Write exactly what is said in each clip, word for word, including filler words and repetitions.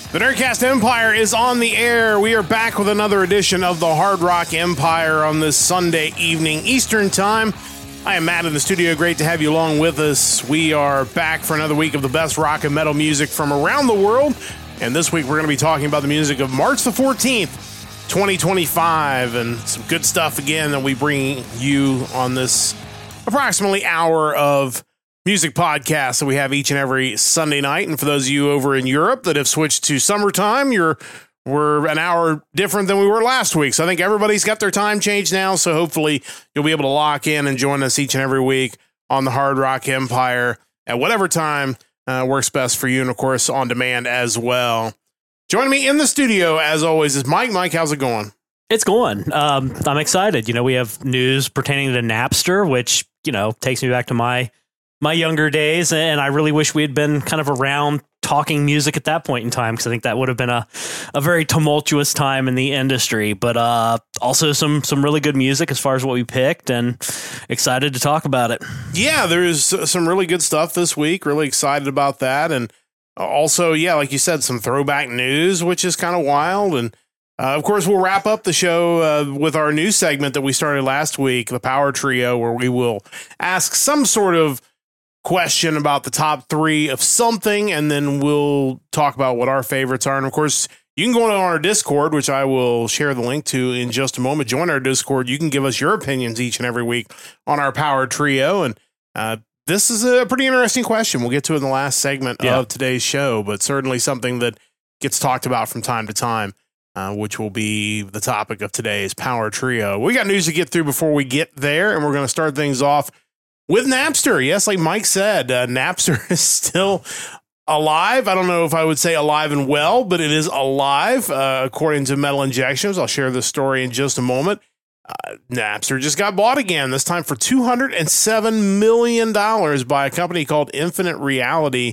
The Nerdcast Empire is on the air. We are back with another edition of the Hard Rock Empire on this Sunday evening Eastern Time. I am Matt in the studio. Great to have you along with us. We are back for another week of the best rock and metal music from around the world. And this week we're going to be talking about the music of March the fourteenth, twenty twenty-five, and some good stuff again that we bring you on this approximately hour of music podcast that we have each and every Sunday night. And for those of you over in Europe that have switched to summertime, you're we're an hour different than we were last week. So I think everybody's got their time changed now. So hopefully you'll be able to lock in and join us each and every week on the Hard Rock Empire at whatever time uh, works best for you. And of course, on demand as well. Joining me in the studio, as always, is Mike. Mike, how's it going? It's going. Um, I'm excited. You know, we have news pertaining to Napster, which, you know, takes me back to my my younger days. And I really wish we had been kind of around talking music at that point in time, because I think that would have been a, a very tumultuous time in the industry. But uh, also some some really good music as far as what we picked, and excited to talk about it. Yeah, there's some really good stuff this week. Really excited about that. And also, yeah, like you said, some throwback news, which is kind of wild. And Uh, of course, we'll wrap up the show uh, with our new segment that we started last week, the Power Trio, where we will ask some sort of question about the top three of something, and then we'll talk about what our favorites are. And of course, you can go on our Discord, which I will share the link to in just a moment. Join our Discord. You can give us your opinions each and every week on our Power Trio. And uh, this is a pretty interesting question. We'll get to it in the last segment yeah. of today's show, but certainly something that gets talked about from time to time. Uh, which will be the topic of today's Power Trio. We got news to get through before we get there, and we're going to start things off with Napster. Yes, like Mike said, uh, Napster is still alive. I don't know if I would say alive and well, but it is alive, uh, according to Metal Injections. I'll share this story in just a moment. Uh, Napster just got bought again, this time for two hundred seven million dollars by a company called Infinite Reality.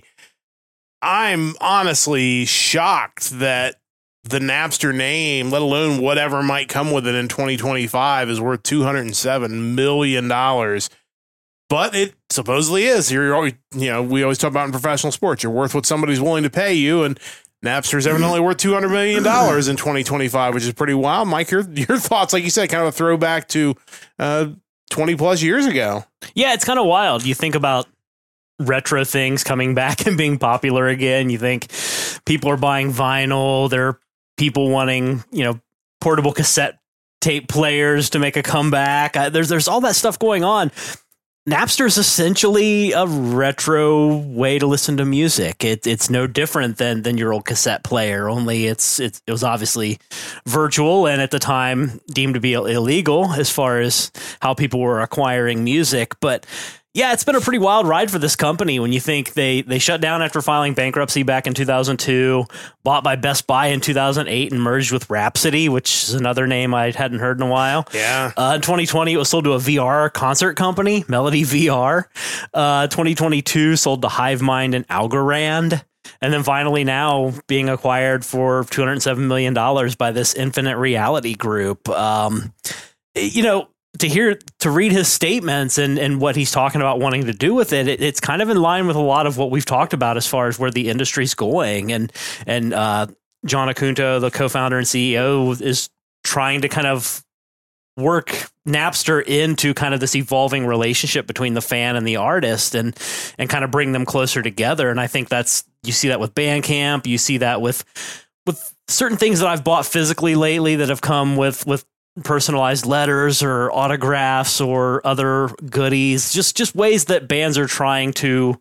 I'm honestly shocked that the Napster name, let alone whatever might come with it in twenty twenty-five, is worth two hundred seven million dollars. But it supposedly is. You're always, you know, we always talk about in professional sports, you're worth what somebody's willing to pay you, and Napster's evidently worth two hundred million dollars in twenty twenty-five, which is pretty wild. Mike, your, your thoughts, like you said, kind of a throwback to uh, twenty plus years ago. Yeah, it's kind of wild. You think about retro things coming back and being popular again. You think people are buying vinyl, they're people wanting, you know, portable cassette tape players to make a comeback. Uh, there's there's all that stuff going on. Napster is essentially a retro way to listen to music. It, it's no different than than your old cassette player, only it's, it's it was obviously virtual and at the time deemed to be illegal as far as how people were acquiring music. But yeah, it's been a pretty wild ride for this company when you think they, they shut down after filing bankruptcy back in two thousand two, bought by Best Buy in two thousand eight, and merged with Rhapsody, which is another name I hadn't heard in a while. Yeah. Uh, in twenty twenty, it was sold to a V R concert company, Melody V R. Uh, twenty twenty-two, sold to Hivemind and Algorand. And then finally now being acquired for two hundred seven million dollars by this Infinite Reality group. Um, you know, to hear, to read his statements and, and what he's talking about wanting to do with it, it, it's kind of in line with a lot of what we've talked about as far as where the industry's going. And, and, uh, John Acunto, the co-founder and C E O, is trying to kind of work Napster into kind of this evolving relationship between the fan and the artist, and, and kind of bring them closer together. And I think that's, you see that with Bandcamp, you see that with, with certain things that I've bought physically lately that have come with, with, personalized letters or autographs or other goodies, just just ways that bands are trying to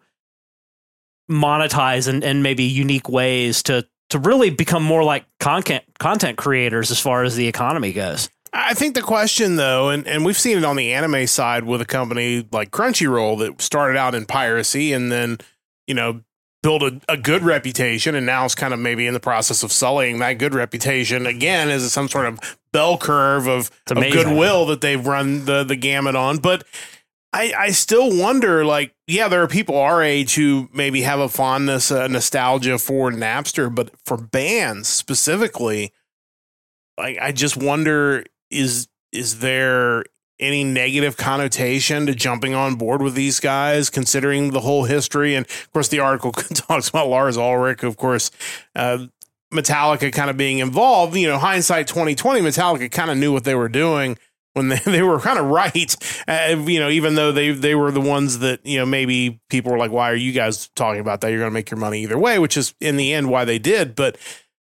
monetize in, in maybe unique ways to to really become more like content content creators as far as the economy goes. I think the question, though, and, and we've seen it on the anime side with a company like Crunchyroll that started out in piracy and then, you know, built a, a good reputation, and now it's kind of maybe in the process of sullying that good reputation again as some sort of bell curve of, of goodwill that they've run the, the gamut on. But I, I still wonder, like, yeah, there are people our age who maybe have a fondness, a nostalgia for Napster, but for bands specifically, like, I just wonder, is is there any negative connotation to jumping on board with these guys, considering the whole history? And of course, the article talks about Lars Ulrich, of course, uh, Metallica kind of being involved. You know, hindsight twenty twenty, Metallica kind of knew what they were doing when they, they were kind of right. Uh, you know, even though they they were the ones that, you know, maybe people were like, why are you guys talking about that? You're going to make your money either way, which is in the end why they did. But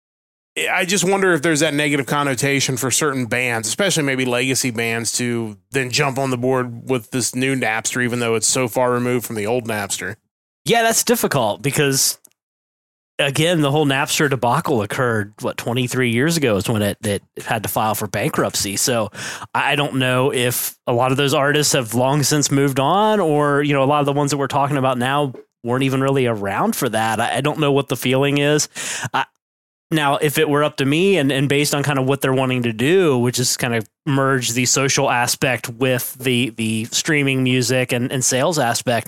I just wonder if there's that negative connotation for certain bands, especially maybe legacy bands, to then jump on the board with this new Napster, even though it's so far removed from the old Napster. Yeah, that's difficult because, again, the whole Napster debacle occurred, what, twenty-three years ago is when it, it had to file for bankruptcy. So I don't know if a lot of those artists have long since moved on, or, you know, a lot of the ones that we're talking about now weren't even really around for that. I, I don't know what the feeling is. I, Now, if it were up to me and, and based on kind of what they're wanting to do, which is kind of merge the social aspect with the the streaming music and, and sales aspect,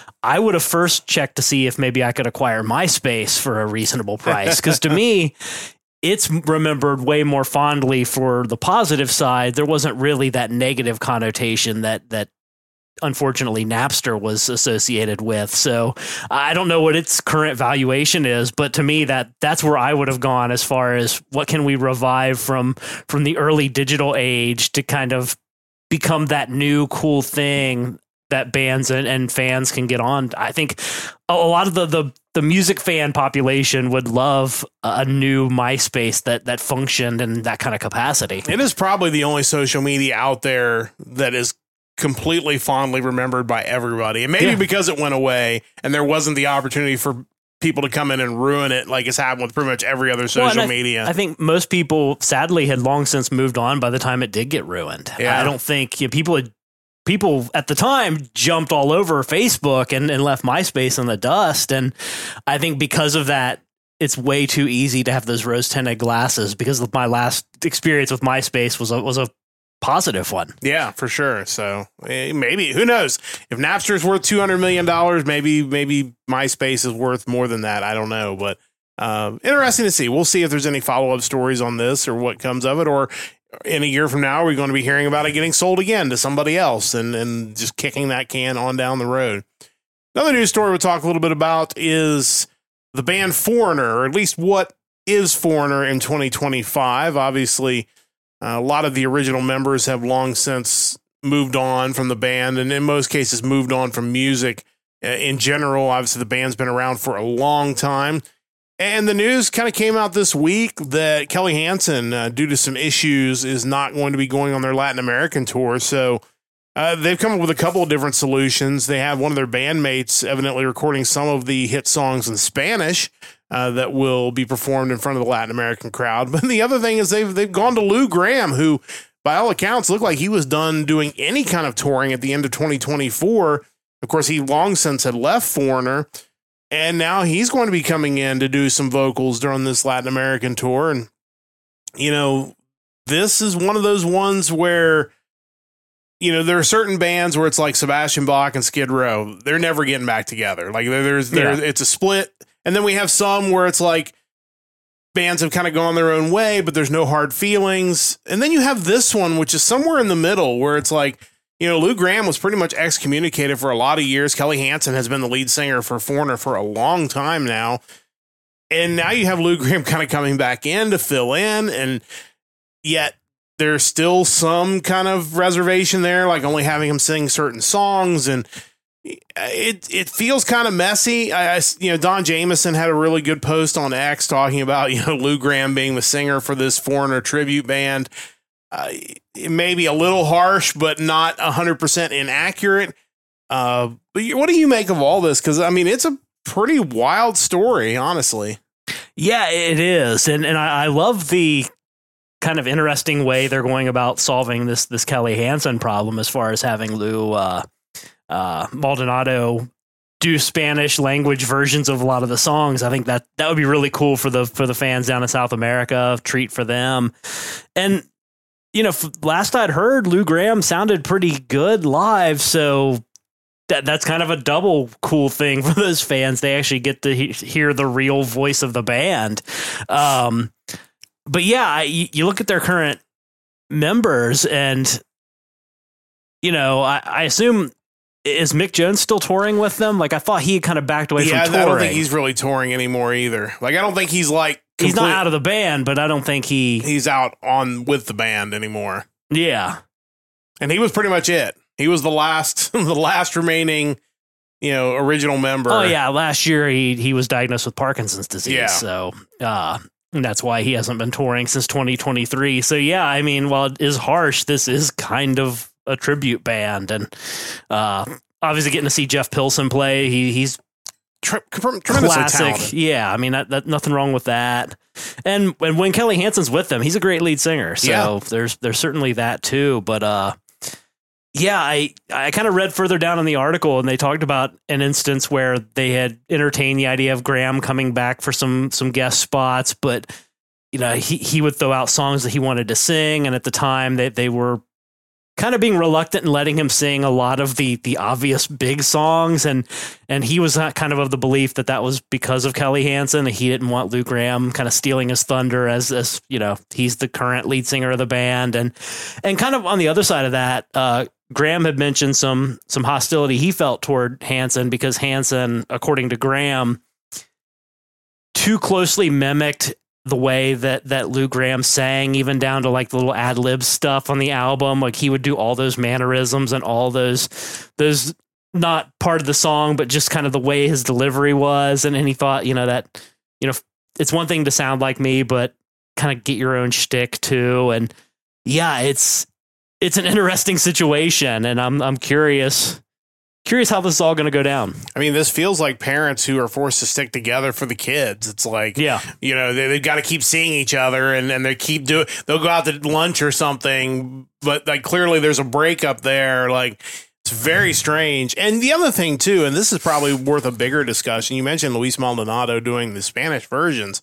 I would have first checked to see if maybe I could acquire MySpace for a reasonable price. Because to me, it's remembered way more fondly for the positive side. There wasn't really that negative connotation that that unfortunately Napster was associated with. So I don't know what its current valuation is, but to me that that's where I would have gone as far as what can we revive from from the early digital age to kind of become that new cool thing that bands and, and fans can get on. I think a lot of the, the the music fan population would love a new MySpace that that functioned in that kind of capacity. It is probably the only social media out there that is completely fondly remembered by everybody. And maybe yeah. because it went away and there wasn't the opportunity for people to come in and ruin it like it's happened with pretty much every other social well, I, media. I think most people sadly had long since moved on by the time it did get ruined. Yeah. I don't think you know, people had people at the time jumped all over Facebook and, and left MySpace in the dust. And I think because of that, it's way too easy to have those rose tinted glasses, because my last experience with MySpace was a, was a positive one. Yeah, for sure. So eh, maybe, who knows, if Napster is worth two hundred million dollars, maybe, maybe MySpace is worth more than that. I don't know, but uh, interesting to see. We'll see if there's any follow-up stories on this or what comes of it, or in a year from now, we're going to be hearing about it getting sold again to somebody else and, and just kicking that can on down the road. Another news story we'll talk a little bit about is the band Foreigner, or at least what is Foreigner in twenty twenty-five. Obviously, Uh, a lot of the original members have long since moved on from the band, and in most cases moved on from music uh, in general. Obviously, the band's been around for a long time. And the news kind of came out this week that Kelly Hansen, uh, due to some issues, is not going to be going on their Latin American tour. So uh, they've come up with a couple of different solutions. They have one of their bandmates evidently recording some of the hit songs in Spanish Uh, that will be performed in front of the Latin American crowd. But the other thing is they've they've gone to Lou Gramm, who, by all accounts, looked like he was done doing any kind of touring at the end of twenty twenty-four. Of course, he long since had left Foreigner, and now he's going to be coming in to do some vocals during this Latin American tour. And, you know, this is one of those ones where, you know, there are certain bands where it's like Sebastian Bach and Skid Row. They're never getting back together. Like there's, there's yeah. It's a split. And then we have some where it's like bands have kind of gone their own way, but there's no hard feelings. And then you have this one, which is somewhere in the middle, where it's like, you know, Lou Gramm was pretty much excommunicated for a lot of years. Kelly Hansen has been the lead singer for Foreigner for a long time now. And now you have Lou Gramm kind of coming back in to fill in. And yet there's still some kind of reservation there, like only having him sing certain songs. And It it feels kind of messy. I, I you know Don Jamieson had a really good post on X talking about you know Lou Gramm being the singer for this Foreigner tribute band. Uh, it may be a little harsh, but not a hundred percent inaccurate. Uh, but what do you make of all this? Because I mean, it's a pretty wild story, honestly. Yeah, it is, and and I, I love the kind of interesting way they're going about solving this this Kelly Hansen problem, as far as having Lou. Uh, Uh, Maldonado do Spanish language versions of a lot of the songs. I think that that would be really cool for the for the fans down in South America. Treat for them. And you know, last I'd heard, Lou Gramm sounded pretty good live, so that that's kind of a double cool thing for those fans. They actually get to he- hear the real voice of the band. Um, but yeah, you, you look at their current members, and you know, I, I assume. Is Mick Jones still touring with them? Like, I thought he had kind of backed away yeah, from touring. I don't think he's really touring anymore either. Like, I don't think he's like he's not out of the band, but I don't think he he's out on with the band anymore. Yeah, and he was pretty much it. He was the last, the last remaining, you know, original member. Oh yeah, last year he he was diagnosed with Parkinson's disease. Yeah. So uh, that's why he hasn't been touring since twenty twenty-three. So yeah, I mean, while it is harsh, this is kind of a tribute band, and uh, obviously getting to see Jeff Pilson play, he he's Tre- tremendously classic. talented. Yeah, I mean, that, that nothing wrong with that. And and when Kelly Hansen's with them, he's a great lead singer. So Yeah. there's there's certainly that too. But uh, yeah, I I kind of read further down in the article, and they talked about an instance where they had entertained the idea of Graham coming back for some some guest spots, but you know, he he would throw out songs that he wanted to sing, and at the time they they were kind of being reluctant and letting him sing a lot of the the obvious big songs, and and he was not kind of of the belief that that was because of Kelly Hansen. He didn't want Lou Gramm kind of stealing his thunder as as you know, he's the current lead singer of the band, and and kind of on the other side of that, uh, Graham had mentioned some some hostility he felt toward Hansen because Hansen, according to Graham, too closely mimicked the way that that Lou Gramm sang, even down to like the little ad lib stuff on the album. Like he would do all those mannerisms and all those those not part of the song, but just kind of the way his delivery was. And, and he thought, you know, that, you know, it's one thing to sound like me, but kind of get your own shtick too. And yeah, it's it's an interesting situation, and I'm I'm curious. Curious how this is all going to go down. I mean, this feels like parents who are forced to stick together for the kids. It's like, yeah, you know, they, they've got to keep seeing each other, and, and they keep doing, they'll go out to lunch or something, but like clearly there's a breakup there. Like it's very strange. And the other thing too, and this is probably worth a bigger discussion. You mentioned Luis Maldonado doing the Spanish versions.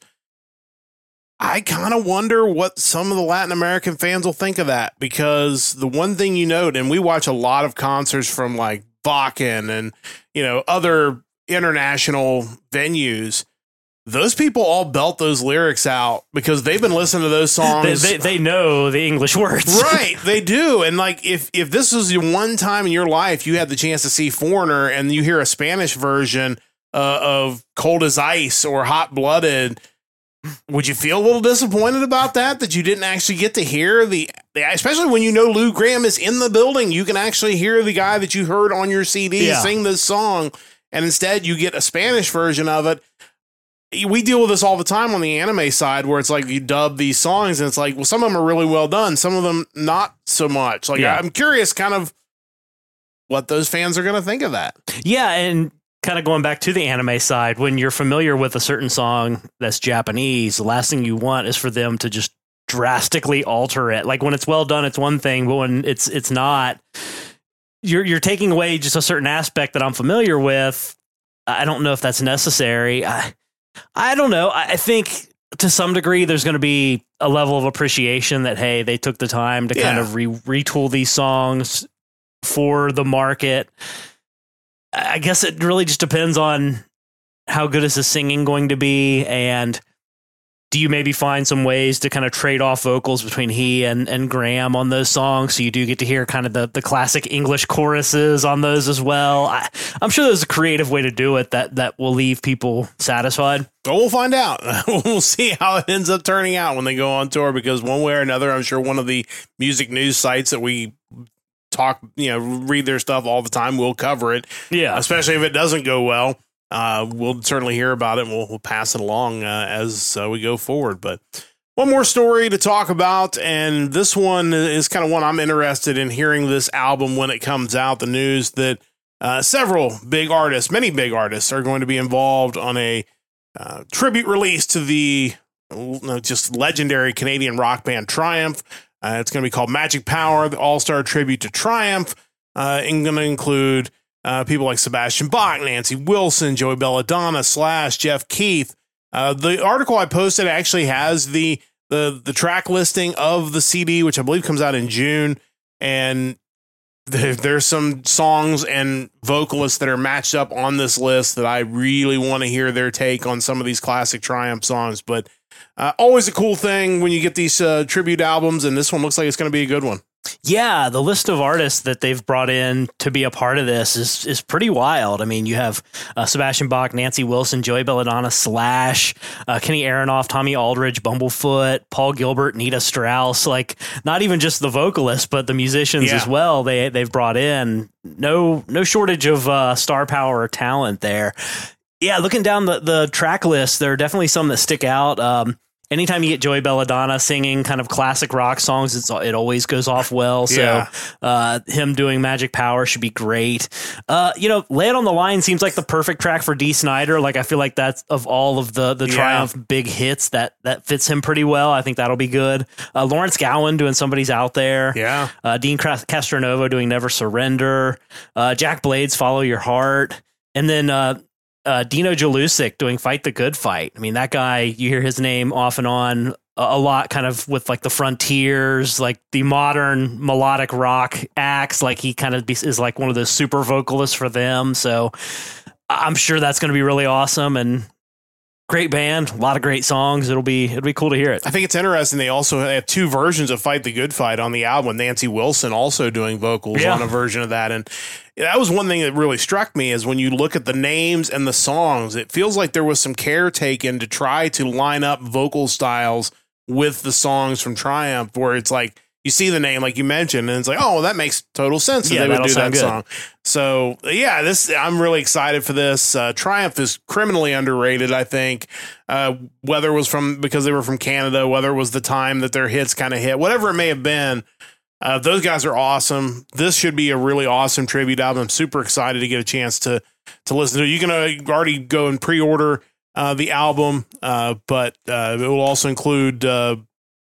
I kind of wonder what some of the Latin American fans will think of that, because the one thing you note, and we watch a lot of concerts from like Bakken and, you know, other international venues, those people all belt those lyrics out because they've been listening to those songs. They, they, they know the English words. Right. They do. And like, if, if this was the one time in your life you had the chance to see Foreigner and you hear a Spanish version uh, of Cold as Ice or Hot Blooded, would you feel a little disappointed about that, that you didn't actually get to hear the, the, especially when you know Lou Gramm is in the building, you can actually hear the guy that you heard on your C D yeah. sing this song, and instead you get a Spanish version of it. We deal with this all the time on the anime side, where it's like you dub these songs and it's like, well, some of them are really well done, some of them not so much. Like, yeah. I'm curious kind of what those fans are going to think of that. Yeah, and kind of going back to the anime side, when you're familiar with a certain song that's Japanese, the last thing you want is for them to just drastically alter it. Like when it's well done, it's one thing, but when it's it's not, you're you're taking away just a certain aspect that I'm familiar with. I don't know if that's necessary. I, I don't know. I, I think to some degree there's going to be a level of appreciation that, hey, they took the time to yeah. kind of re- retool these songs for the market. I guess it really just depends on how good is the singing going to be, and do you maybe find some ways to kind of trade off vocals between he and, and Graham on those songs, so you do get to hear kind of the, the classic English choruses on those as well. I, I'm sure there's a creative way to do it that, that will leave people satisfied. Well, we'll find out. We'll see how it ends up turning out when they go on tour, because one way or another, I'm sure one of the music news sites that we talk, you know, read their stuff all the time, we'll cover it. Yeah. Especially if it doesn't go well. Uh, we'll certainly hear about it, and we'll, we'll pass it along uh, as uh, we go forward. But one more story to talk about, and this one is kind of one I'm interested in hearing this album when it comes out. The news that uh, several big artists, many big artists, are going to be involved on a uh, tribute release to the uh, just legendary Canadian rock band Triumph. Uh, it's going to be called Magic Power, the all-star tribute to Triumph, uh, and going to include uh, people like Sebastian Bach, Nancy Wilson, Joey Belladonna, Slash, Jeff Keith. Uh, the article I posted actually has the, the the track listing of the C D, which I believe comes out in June, and there, there's some songs and vocalists that are matched up on this list that I really want to hear their take on some of these classic Triumph songs. But Uh, always a cool thing when you get these uh, tribute albums, and this one looks like it's going to be a good one. Yeah, the list of artists that they've brought in to be a part of this is is pretty wild. I mean, you have uh, Sebastian Bach, Nancy Wilson, Joey Belladonna, Slash, uh, Kenny Aronoff, Tommy Aldridge, Bumblefoot, Paul Gilbert, Nita Strauss. Like, not even just the vocalists, but the musicians Yeah. as well. They they've brought in no no shortage of uh, star power or talent there. Yeah, looking down the the track list, there are definitely some that stick out. Um, Anytime you get Joey Belladonna singing kind of classic rock songs, it's, it always goes off well. So Yeah. uh, him doing Magic Power should be great. Uh, you know, Lay It on the Line seems like the perfect track for Dee Snider. Like, I feel like that's of all of the the Yeah. Triumph big hits, that that fits him pretty well. I think that'll be good. Uh, Lawrence Gowan doing Somebody's Out There. Yeah. Uh, Dean Castronovo doing Never Surrender. Uh, Jack Blades, Follow Your Heart. And then uh, Uh, Dino Jalusic doing Fight the Good Fight. I mean, that guy, you hear his name off and on a, a lot, kind of with like the Frontiers, like the modern melodic rock acts. Like, he kind of be, is like one of those super vocalists for them. So I'm sure that's going to be really awesome, and great band, a lot of great songs. It'll be it'll be cool to hear it. I think it's interesting. They also have two versions of Fight the Good Fight on the album, with Nancy Wilson also doing vocals Yeah. on a version of that. And that was one thing that really struck me, is when you look at the names and the songs, it feels like there was some care taken to try to line up vocal styles with the songs from Triumph, where it's like, you see the name, like you mentioned, and it's like, oh, well, that makes total sense that Yeah, they would that'll do that sound good. song. So yeah, this I'm really excited for this. Uh, Triumph is criminally underrated, I think. Uh, whether it was from because they were from Canada, whether it was the time that their hits kind of hit, whatever it may have been, uh, those guys are awesome. This should be a really awesome tribute album. I'm super excited to get a chance to to listen to it. You can uh, already go and pre-order uh, the album, uh, but uh, it will also include uh,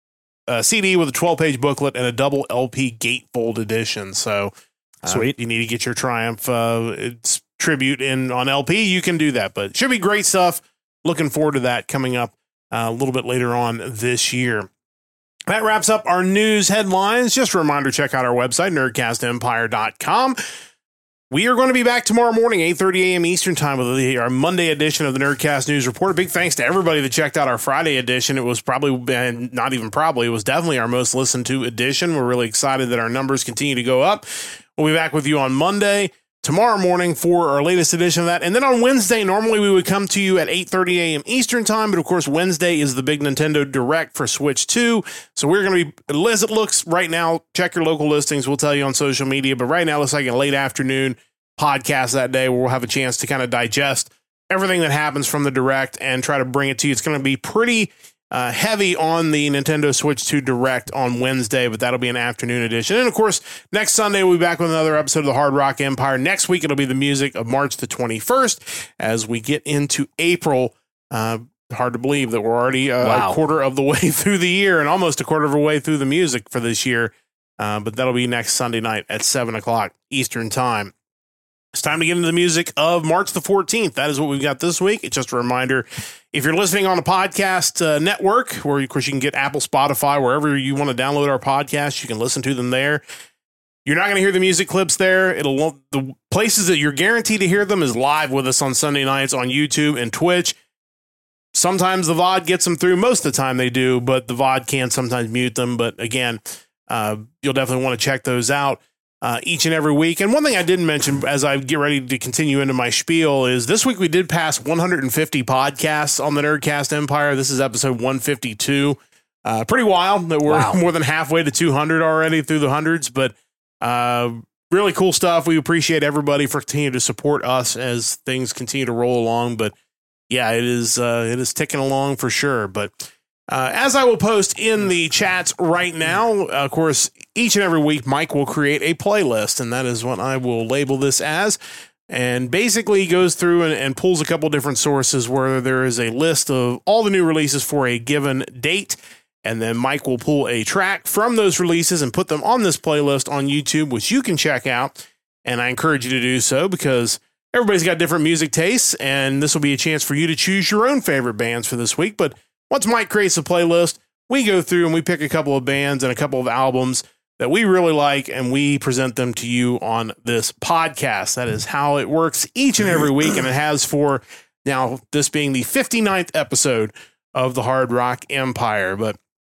a C D with a twelve page booklet and a double L P gatefold edition. So uh, Sweet. you need to get your Triumph uh, it's tribute in on L P. You can do that, but it should be great stuff. Looking forward to that coming up uh, a little bit later on this year. That wraps up our news headlines. Just a reminder, check out our website, nerdcast empire dot com. We are going to be back tomorrow morning, eight thirty a.m. Eastern time, with the, our Monday edition of the Nerdcast News Report. A big thanks to everybody that checked out our Friday edition. It was probably, and not even probably, it was definitely our most listened to edition. We're really excited that our numbers continue to go up. We'll be back with you on Monday, tomorrow morning, for our latest edition of that. And then on Wednesday, normally we would come to you at eight thirty a.m. Eastern time, but of course Wednesday is the big Nintendo Direct for Switch two. So we're going to be, as it looks right now, check your local listings. We'll tell you on social media, but right now it looks like a late afternoon podcast that day where we'll have a chance to kind of digest everything that happens from the Direct and try to bring it to you. It's going to be pretty uh, heavy on the Nintendo Switch two Direct on Wednesday, but that'll be an afternoon edition. And of course, next Sunday we'll be back with another episode of the Hard Rock Empire. Next week it'll be the music of March the twenty-first as we get into April. Uh, hard to believe that we're already uh, Wow. a quarter of the way through the year and almost a quarter of the way through the music for this year. Uh, but that'll be next Sunday night at seven o'clock Eastern time. It's time to get into the music of March the fourteenth. That is what we've got this week. It's just a reminder, if you're listening on a podcast uh, network, where of course you can get Apple, Spotify, wherever you want to download our podcast, you can listen to them there. You're not going to hear the music clips there. It'll the places that you're guaranteed to hear them is live with us on Sunday nights on YouTube and Twitch. Sometimes the V O D gets them through. Most of the time they do, but the V O D can sometimes mute them. But again, uh, you'll definitely want to check those out. Uh, each and every week. And one thing I didn't mention as I get ready to continue into my spiel is this week we did pass one hundred fifty podcasts on the Nerdcast Empire. This is episode one fifty-two. Uh, pretty wild that we're Wow. more than halfway to two hundred already through the hundreds, but uh, really cool stuff. We appreciate everybody for continuing to support us as things continue to roll along. But yeah, it is uh, it is ticking along for sure. But Uh, as I will post in the chats right now, of course, each and every week, Mike will create a playlist, and that is what I will label this as. And basically goes through and, and pulls a couple different sources where there is a list of all the new releases for a given date. And then Mike will pull a track from those releases and put them on this playlist on YouTube, which you can check out. And I encourage you to do so because everybody's got different music tastes, and this will be a chance for you to choose your own favorite bands for this week. But once Mike creates a playlist, we go through and we pick a couple of bands and a couple of albums that we really like, and we present them to you on this podcast. That is how it works each and every week, and it has for now, this being the fifty-ninth episode of the Hard Rock Empire. But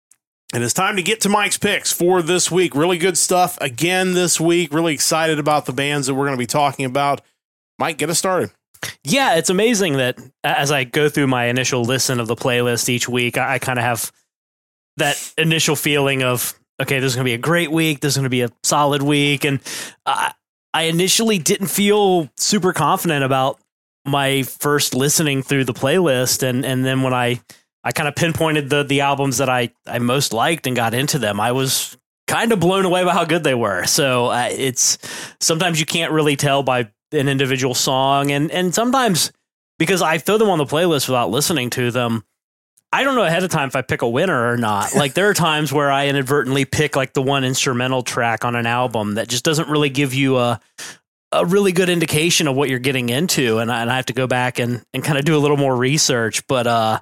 And it's time to get to Mike's picks for this week. Really good stuff again this week. Really excited about the bands that we're going to be talking about. Mike, get us started. Yeah, it's amazing that as I go through my initial listen of the playlist each week, I, I kind of have that initial feeling of, okay, this is going to be a great week. This is going to be a solid week. And I, I initially didn't feel super confident about my first listening through the playlist. And, and then when I, I kind of pinpointed the, the albums that I, I most liked and got into them, I was kind of blown away by how good they were. So uh, it's sometimes you can't really tell by an individual song. And, and sometimes because I throw them on the playlist without listening to them, I don't know ahead of time if I pick a winner or not. Like there are times where I inadvertently pick like the one instrumental track on an album that just doesn't really give you a a really good indication of what you're getting into. And I, and I have to go back and, and kind of do a little more research. But uh,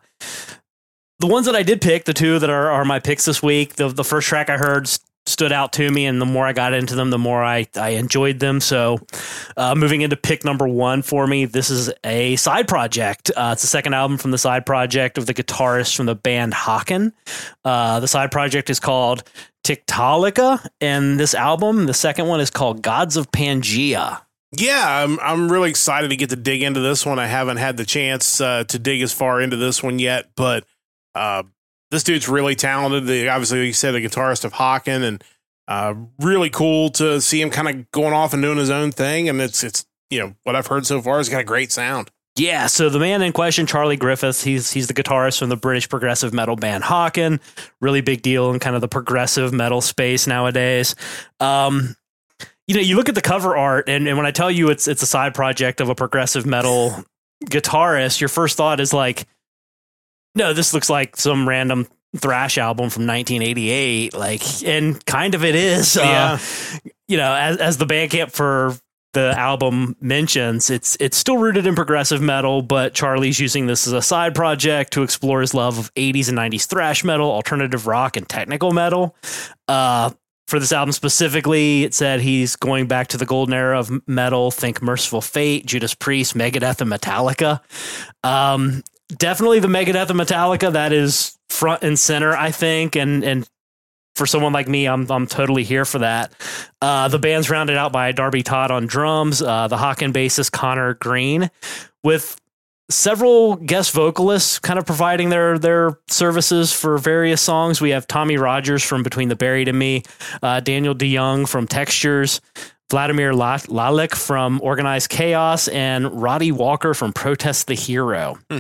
the ones that I did pick, the two that are, are my picks this week, the, the first track I heard st- stood out to me. And the more I got into them, the more I, I enjoyed them. So uh, moving into pick number one for me, this is a side project. Uh, it's the second album from the side project of the guitarist from the band Haken. Uh, the side project is called Tiktaalik, and this album, the second one, is called Gods of Pangea. Yeah, I'm I'm really excited to get to dig into this one. I haven't had the chance uh, to dig as far into this one yet, but uh, this dude's really talented. The, obviously, like you said, the guitarist of Haken, and uh, really cool to see him kind of going off and doing his own thing. And it's it's you know what I've heard so far has got a great sound. Yeah, so the man in question, Charlie Griffiths, he's he's the guitarist from the British progressive metal band Haken. Really big deal in kind of the progressive metal space nowadays. Um, you know, you look at the cover art, and, and when I tell you it's it's a side project of a progressive metal guitarist, your first thought is like, no, this looks like some random thrash album from nineteen eighty-eight. Like, and kind of it is. Yeah. Uh, you know, as as the Bandcamp for the album mentions, it's it's still rooted in progressive metal, but Charlie's using this as a side project to explore his love of eighties and nineties thrash metal, alternative rock, and technical metal. Uh, for this album specifically, it said he's going back to the golden era of metal. Think Merciful Fate, Judas Priest, Megadeth, and Metallica. Um, definitely the Megadeth and Metallica that is front and center, I think, and and for someone like me, I'm I'm totally here for that. Uh, the band's rounded out by Darby Todd on drums, uh, the Haken bassist Connor Green, with several guest vocalists kind of providing their their services for various songs. We have Tommy Rogers from Between the Buried and Me, uh, Daniel DeYoung from Textures, Vladimir Lalek from Organized Chaos, and Roddy Walker from Protest the Hero. Hmm.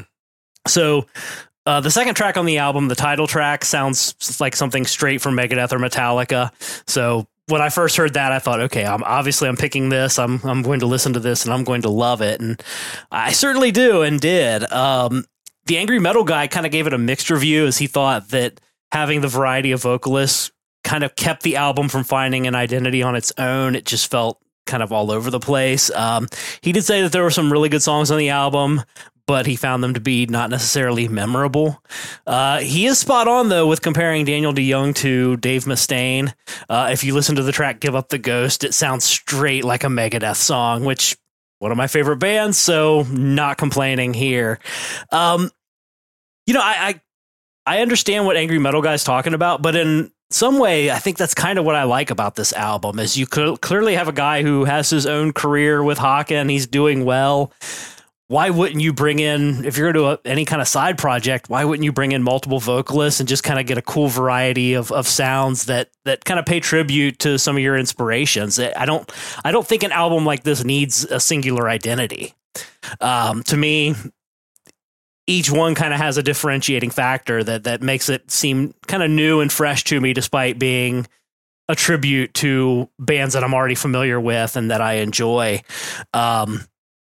So Uh, the second track on the album, the title track, sounds like something straight from Megadeth or Metallica. So when I first heard that, I thought, okay, I'm obviously I'm picking this. I'm I'm going to listen to this and I'm going to love it. And I certainly do and did. Um, the Angry Metal Guy kind of gave it a mixed review, as he thought that having the variety of vocalists kind of kept the album from finding an identity on its own. It just felt kind of all over the place. Um, he did say that there were some really good songs on the album, but he found them to be not necessarily memorable. Uh, he is spot on, though, with comparing Daniel DeYoung to Dave Mustaine. Uh, if you listen to the track Give Up the Ghost, it sounds straight like a Megadeth song, which one of my favorite bands, so not complaining here. Um, you know, I, I I understand what Angry Metal Guy's talking about, but in some way, I think that's kind of what I like about this album, is you could clearly have a guy who has his own career with Haken, he's doing well. Why wouldn't you bring in, if you're going to a, any kind of side project, why wouldn't you bring in multiple vocalists and just kind of get a cool variety of, of sounds that, that kind of pay tribute to some of your inspirations? I don't, I don't think an album like this needs a singular identity. Um, to me, each one kind of has a differentiating factor that, that makes it seem kind of new and fresh to me, despite being a tribute to bands that I'm already familiar with and that I enjoy. Um,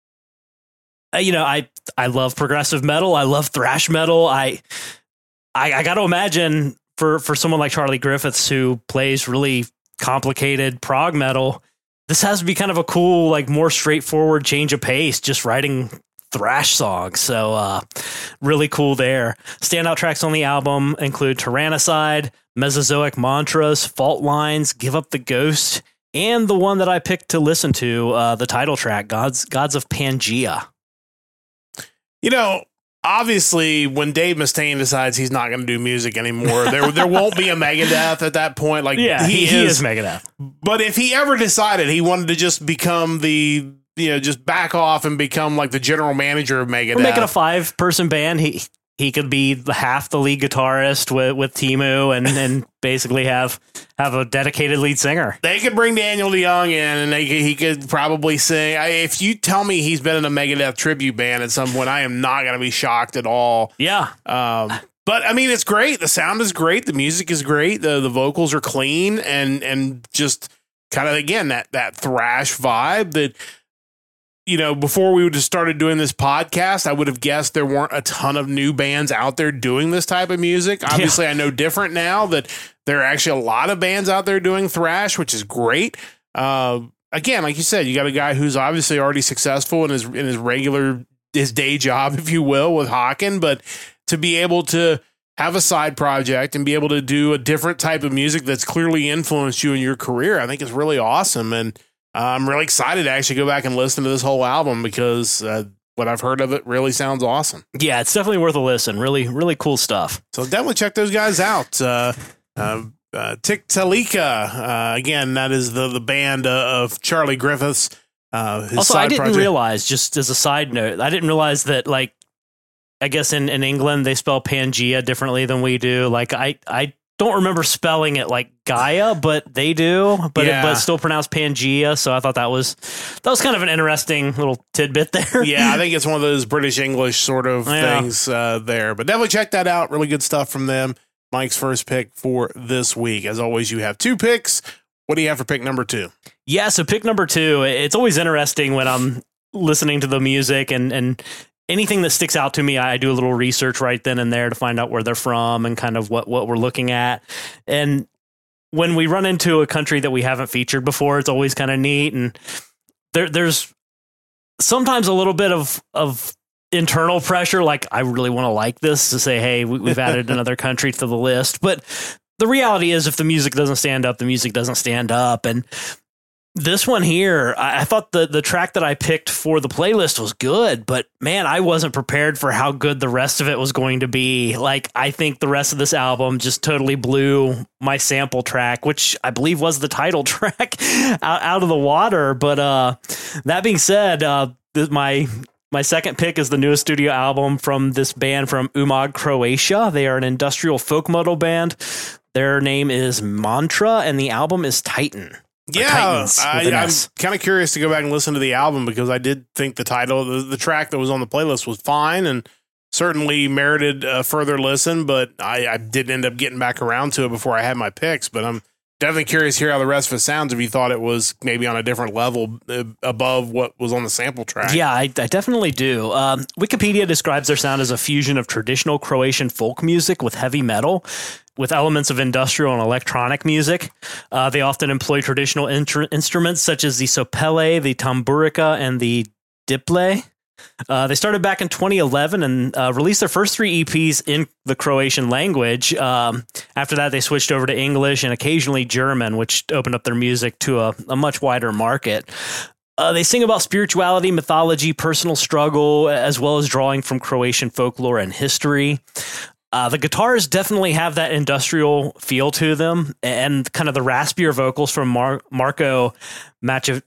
You know, I I love progressive metal. I love thrash metal. I I, I got to imagine for, for someone like Charlie Griffiths, who plays really complicated prog metal, this has to be kind of a cool, like more straightforward change of pace, just writing thrash songs. So uh, really cool there. Standout tracks on the album include Tyrannicide, Mesozoic Mantras, Fault Lines, Give Up the Ghost, and the one that I picked to listen to, uh, the title track, Gods Gods of Pangea. You know, obviously, when Dave Mustaine decides he's not going to do music anymore, there there won't be a Megadeth at that point. Like, yeah, he, he is, is Megadeth. But if he ever decided he wanted to just become the, you know, just back off and become like the general manager of Megadeth, we're making a five person band. He he could be the half the lead guitarist with with Timu, and and basically have have a dedicated lead singer. They could bring Daniel DeYoung in, and they could, he could probably sing. I, if you tell me he's been in a Megadeth tribute band at some point, I am not going to be shocked at all. Yeah. Um, but I mean, it's great. The sound is great. The music is great. The the vocals are clean and and just kind of, again, that that thrash vibe that, you know, before we would have started doing this podcast, I would have guessed there weren't a ton of new bands out there doing this type of music. Obviously, yeah. I know different now that there are actually a lot of bands out there doing thrash, which is great. Uh, again, like you said, you got a guy who's obviously already successful in his in his regular his day job, if you will, with Hawken, but to be able to have a side project and be able to do a different type of music that's clearly influenced you in your career, I think is really awesome. And Uh, I'm really excited to actually go back and listen to this whole album because uh, what I've heard of it really sounds awesome. Yeah, it's definitely worth a listen. Really, really cool stuff. So definitely check those guys out. Uh, uh, uh, Tiktaalik, uh, again, that is the, the band uh, of Charlie Griffiths. Uh, his also, side I didn't project. realize, just as a side note, I didn't realize that, like, I guess in, in England, they spell Pangea differently than we do. Like, I, I don't remember spelling it like Gaia, but they do, but yeah. it, but it's still pronounced Pangea. So I thought that was that was kind of an interesting little tidbit there. Yeah, I think it's one of those British English sort of yeah. things uh, there. But definitely check that out. Really good stuff from them. Mike's first pick for this week. As always, you have two picks. What do you have for pick number two? Yeah, so pick number two. It's always interesting when I'm listening to the music and and. Anything that sticks out to me, I do a little research right then and there to find out where they're from and kind of what, what we're looking at. And when we run into a country that we haven't featured before, it's always kind of neat. And there, there's sometimes a little bit of, of internal pressure. Like, I really want to like this, to say, hey, we, we've added another country to the list. But the reality is, if the music doesn't stand up, the music doesn't stand up. And this one here, I thought the, the track that I picked for the playlist was good, but man, I wasn't prepared for how good the rest of it was going to be. Like, I think the rest of this album just totally blew my sample track, which I believe was the title track, out, out of the water. But uh, that being said, uh, th- my my second pick is the newest studio album from this band from Umag, Croatia. They are an industrial folk metal band. Their name is Mantra, and the album is Titan. Yeah, I, I'm kind of curious to go back and listen to the album because I did think the title, the, the track that was on the playlist was fine and certainly merited a further listen, but I, I didn't end up getting back around to it before I had my picks. But I'm definitely curious to hear how the rest of it sounds if you thought it was maybe on a different level uh, above what was on the sample track. Yeah, I, I definitely do. Um, Wikipedia describes their sound as a fusion of traditional Croatian folk music with heavy metal, with elements of industrial and electronic music. Uh, they often employ traditional intr- instruments such as the sopele, the tamburica, and the diple. Uh, they started back in twenty eleven and uh, released their first three E Ps in the Croatian language. Um, after that, they switched over to English and occasionally German, which opened up their music to a, a much wider market. Uh, they sing about spirituality, mythology, personal struggle, as well as drawing from Croatian folklore and history. Uh, the guitars definitely have that industrial feel to them, and kind of the raspier vocals from Mar- Marko Matajevic,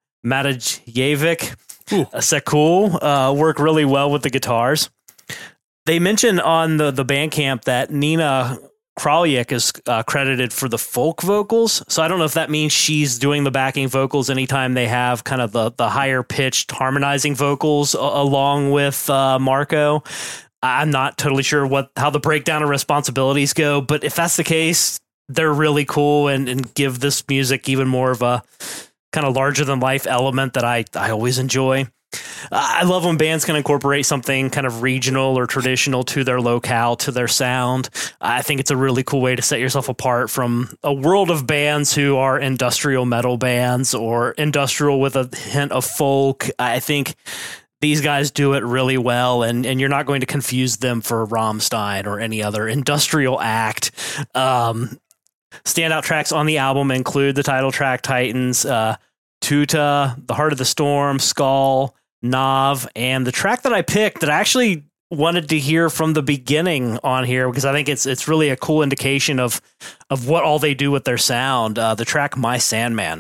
uh, Sekul, uh, work really well with the guitars. They mention on the, the Bandcamp that Nina Kraljek is uh, credited for the folk vocals, so I don't know if that means she's doing the backing vocals anytime they have kind of the, the higher pitched harmonizing vocals a- along with uh, Marko. I'm not totally sure what how the breakdown of responsibilities go, but if that's the case, they're really cool and, and give this music even more of a kind of larger than life element that I, I always enjoy. I love when bands can incorporate something kind of regional or traditional to their locale, to their sound. I think it's a really cool way to set yourself apart from a world of bands who are industrial metal bands or industrial with a hint of folk. I think these guys do it really well, and, and you're not going to confuse them for Rammstein or any other industrial act. Um, standout tracks on the album include the title track, Titans, uh, Tuta, The Heart of the Storm, Skull, Nav, and the track that I picked that I actually wanted to hear from the beginning on here because I think it's it's really a cool indication of of what all they do with their sound. Uh, the track "My Sandman."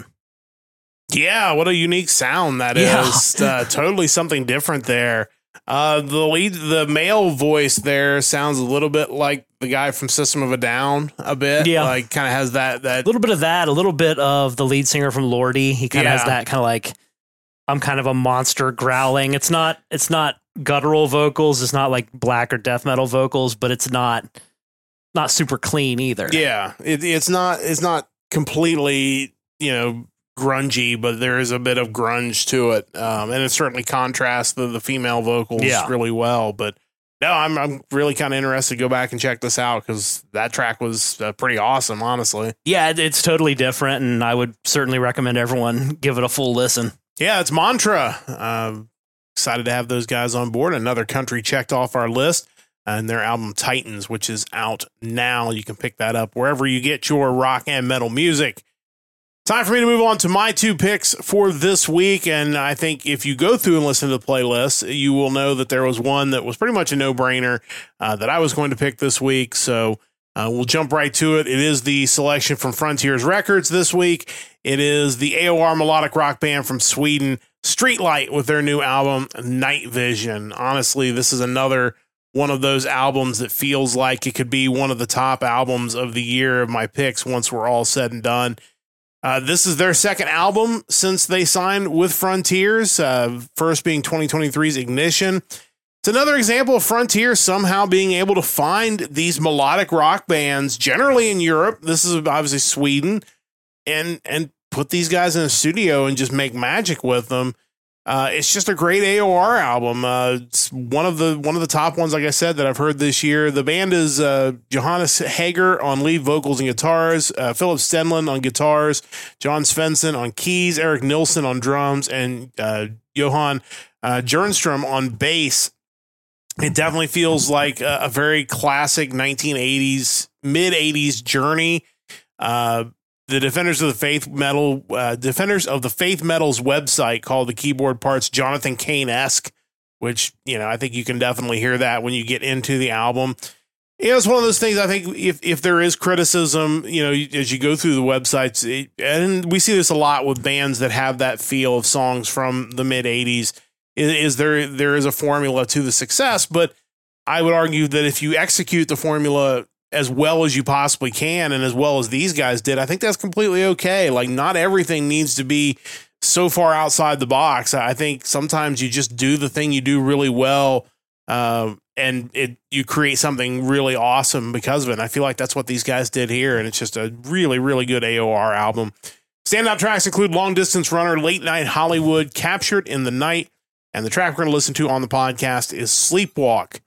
Yeah, what a unique sound that Yeah. is. Uh, totally something different there. Uh, the lead, the male voice there sounds a little bit like the guy from System of a Down, a bit. Yeah. Like kind of has that, that A little bit of that, a little bit of the lead singer from Lordi. He kind of Yeah. has that kind of like, I'm kind of a monster growling. It's not, it's not guttural vocals. It's not like black or death metal vocals, but it's not, not super clean either. yeah, it, it's not, it's not completely, you know, grungy, but there is a bit of grunge to it. Um, and it certainly contrasts the, the female vocals Yeah. really well, but no, I'm, I'm really kind of interested to go back and check this out because that track was uh, pretty awesome, honestly. Yeah, it- it's totally different. And I would certainly recommend everyone give it a full listen. Yeah, it's Mantra. Um, excited to have those guys on board. Another country checked off our list, and their album Titans, which is out now. You can pick that up wherever you get your rock and metal music. Time for me to move on to my two picks for this week. And I think if you go through and listen to the playlist, you will know that there was one that was pretty much a no-brainer uh, that I was going to pick this week. So uh, we'll jump right to it. It is the selection from Frontiers Records this week. It is the A O R melodic rock band from Sweden, Streetlight, with their new album, Night Vision. Honestly, this is another one of those albums that feels like it could be one of the top albums of the year of my picks once we're all said and done. Uh, this is their second album since they signed with Frontiers, uh, first being twenty twenty-three's Ignition. It's another example of Frontiers somehow being able to find these melodic rock bands, generally in Europe. This is obviously Sweden, and and put these guys in a studio and just make magic with them. Uh, it's just a great A O R album. Uh, it's one of the one of the top ones, like I said, that I've heard this year. The band is uh, Johannes Hager on lead vocals and guitars, uh, Philip Stenlund on guitars, John Svensson on keys, Eric Nilsson on drums, and uh, Johan uh, Jernstrom on bass. It definitely feels like a, a very classic nineteen eighties, mid eighties Journey. Uh, The Defenders of the Faith Metal, uh, Defenders of the Faith Metal's website called the keyboard parts Jonathan Cain-esque, which, you know, I think you can definitely hear that when you get into the album. You know, it's one of those things. I think if, if there is criticism, you know, as you go through the websites, it, and we see this a lot with bands that have that feel of songs from the mid eighties, is, is there, there is a formula to the success, but I would argue that if you execute the formula as well as you possibly can, and as well as these guys did, I think that's completely okay. Like, not everything needs to be so far outside the box. I think sometimes you just do the thing you do really well, um, and it you create something really awesome because of it. And I feel like that's what these guys did here, and it's just a really, really good A O R album. Standout tracks include Long Distance Runner, Late Night Hollywood, Captured in the Night, and the track we're going to listen to on the podcast is Sleepwalk.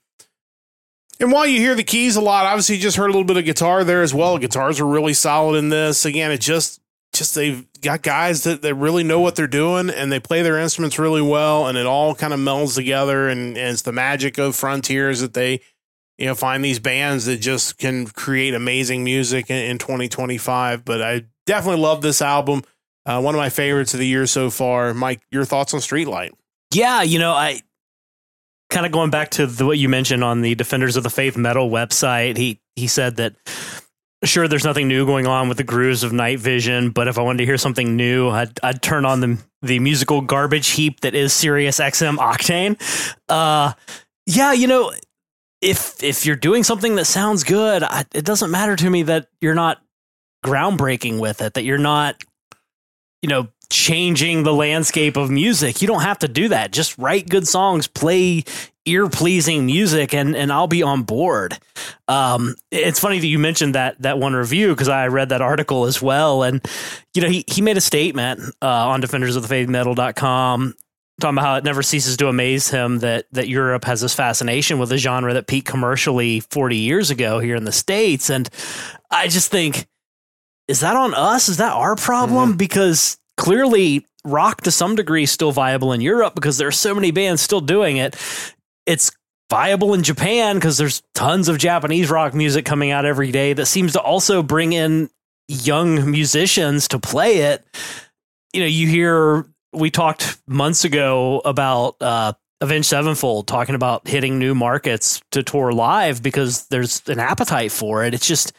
And while you hear the keys a lot, obviously you just heard a little bit of guitar there as well. Guitars are really solid in this. Again, it just, just they've got guys that, that really know what they're doing, and they play their instruments really well, and it all kind of melds together. And, and it's the magic of Frontiers that they, you know, find these bands that just can create amazing music in, in twenty twenty-five. But I definitely love this album. Uh, one of my favorites of the year so far. Mike, your thoughts on Streetlight? Yeah, you know, I kind of going back to the, what you mentioned on the Defenders of the Faith Metal website. He he said that sure, there's nothing new going on with the grooves of Night Vision, but if I wanted to hear something new, I'd I'd turn on the the musical garbage heap that is Sirius X M Octane. Uh, yeah, you know, if if you're doing something that sounds good, I, it doesn't matter to me that you're not groundbreaking with it, that you're not, you know, changing the landscape of music. You don't have to do that. Just write good songs, play ear-pleasing music, and and I'll be on board. Um, it's funny that you mentioned that that one review, because I read that article as well. And, you know, he, he made a statement uh, on defenders of the faith metal dot com talking about how it never ceases to amaze him that that Europe has this fascination with a genre that peaked commercially forty years ago here in the States. And I just think, is that on us? Is that our problem? Mm-hmm. Because clearly rock to some degree is still viable in Europe because there are so many bands still doing it. It's viable in Japan because there's tons of Japanese rock music coming out every day that seems to also bring in young musicians to play it. You know, you hear, we talked months ago about uh, Avenged Sevenfold talking about hitting new markets to tour live because there's an appetite for it. It's just,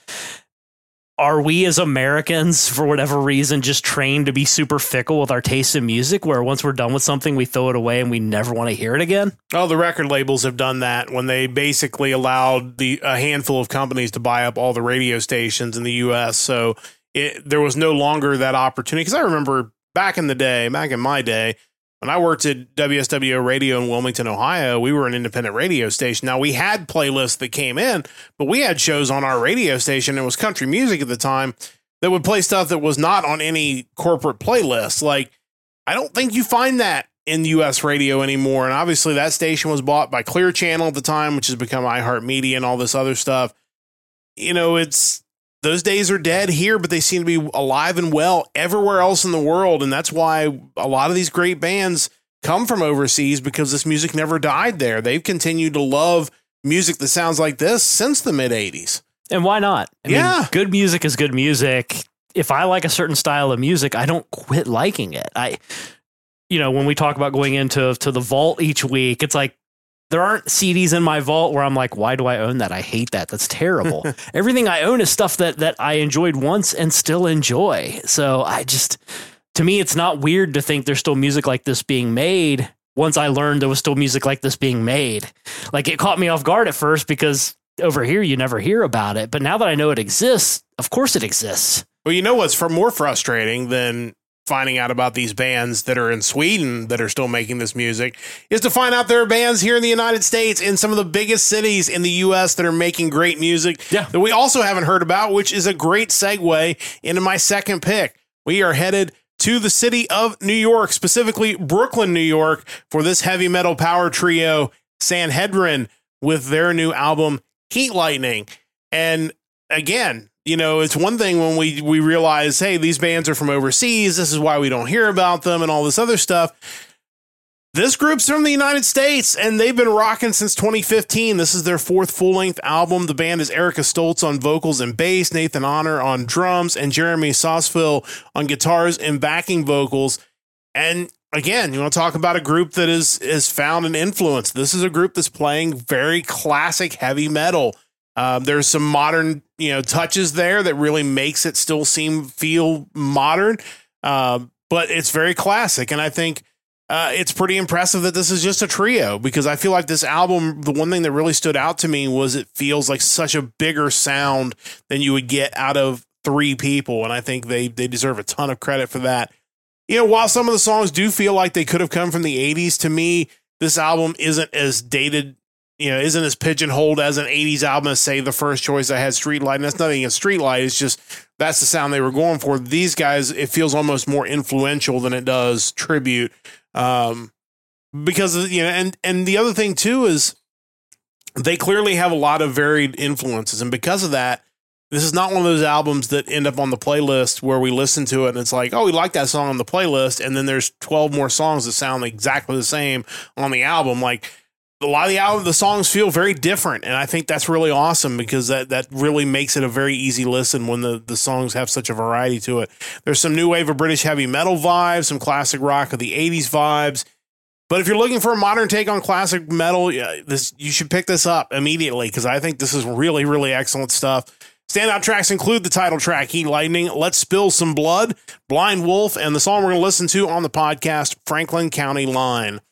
are we as Americans, for whatever reason, just trained to be super fickle with our taste in music, where once we're done with something, we throw it away and we never want to hear it again? Oh, the record labels have done that when they basically allowed the a handful of companies to buy up all the radio stations in the U S. So it, there was no longer that opportunity. Because I remember back in the day, back in my day, when I worked at W S W O Radio in Wilmington, Ohio, we were an independent radio station. Now, we had playlists that came in, but we had shows on our radio station. It was country music at the time that would play stuff that was not on any corporate playlist. Like, I don't think you find that in U S radio anymore. And obviously, that station was bought by Clear Channel at the time, which has become iHeartMedia and all this other stuff. You know, it's... Those days are dead here, but they seem to be alive and well everywhere else in the world. And that's why a lot of these great bands come from overseas, because this music never died there. They've continued to love music that sounds like this since the mid eighties. And why not? I yeah. mean, good music is good music. If I like a certain style of music, I don't quit liking it. I, you know, when we talk about going into to the vault each week, it's like, there aren't C Ds in my vault where I'm like, why do I own that? I hate that. That's terrible. Everything I own is stuff that that I enjoyed once and still enjoy. So I just, to me, it's not weird to think there's still music like this being made. Once I learned there was still music like this being made, like it caught me off guard at first because over here you never hear about it. But now that I know it exists, of course it exists. Well, you know what's far more frustrating than finding out about these bands that are in Sweden that are still making this music is to find out there are bands here in the United States in some of the biggest cities in the U S that are making great music yeah. that we also haven't heard about, which is a great segue into my second pick. We are headed to the city of New York, specifically Brooklyn, New York, for this heavy metal power trio, Sanhedrin, with their new album, Heat Lightning. And again, you know, it's one thing when we, we realize, hey, these bands are from overseas. This is why we don't hear about them and all this other stuff. This group's from the United States, and they've been rocking since twenty fifteen. This is their fourth full-length album. The band is Erica Stoltz on vocals and bass, Nathan Honor on drums, and Jeremy Sosville on guitars and backing vocals. And again, you want to talk about a group that is, is found an influence. This is a group that's playing very classic heavy metal. Um, there's some modern, you know, touches there that really makes it still seem, feel modern. Uh, but it's very classic. And I think uh, it's pretty impressive that this is just a trio, because I feel like this album, the one thing that really stood out to me was it feels like such a bigger sound than you would get out of three people. And I think they, they deserve a ton of credit for that. You know, while some of the songs do feel like they could have come from the eighties, to me, this album isn't as dated, you know, isn't as pigeonholed as an eighties album as, say, the first choice I had, Streetlight. And that's nothing against Streetlight. It's just that's the sound they were going for. These guys, it feels almost more influential than it does tribute. Um, because, you know, and, and the other thing, too, is they clearly have a lot of varied influences. And because of that, this is not one of those albums that end up on the playlist where we listen to it and it's like, oh, we like that song on the playlist. And then there's twelve more songs that sound exactly the same on the album. Like, a lot of the album, the songs feel very different, and I think that's really awesome because that that really makes it a very easy listen when the, the songs have such a variety to it. There's some new wave of British heavy metal vibes, some classic rock of the eighties vibes. But if you're looking for a modern take on classic metal, this you should pick this up immediately because I think this is really, really excellent stuff. Standout tracks include the title track, Heat Lightning, Let's Spill Some Blood, Blind Wolf, and the song we're going to listen to on the podcast, Franklin County Line.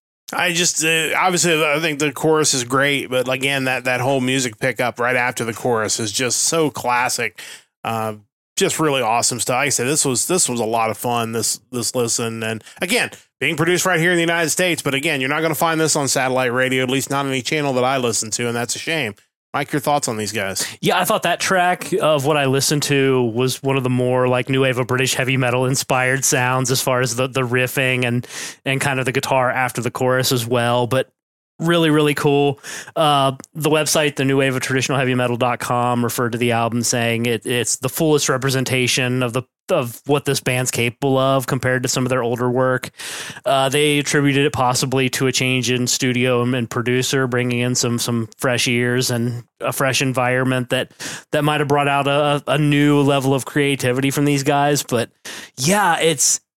I just, uh, obviously, I think the chorus is great, but again, that, that whole music pickup right after the chorus is just so classic. Uh, just really awesome stuff. Like I said, this was, this was a lot of fun, this, this listen. And again, being produced right here in the United States, but again, you're not going to find this on satellite radio, at least not any channel that I listen to, and that's a shame. Mike, your thoughts on these guys? Yeah, I thought that track of what I listened to was one of the more like new wave of British heavy metal inspired sounds as far as the, the riffing and and kind of the guitar after the chorus as well. But really, really cool. Uh, the website, the new wave of traditional heavy metal dot com, referred to the album saying it, it's the fullest representation of the of what this band's capable of compared to some of their older work. Uh, they attributed it possibly to a change in studio and, and producer, bringing in some some fresh ears and a fresh environment that that might have brought out a, a new level of creativity from these guys. But yeah, it's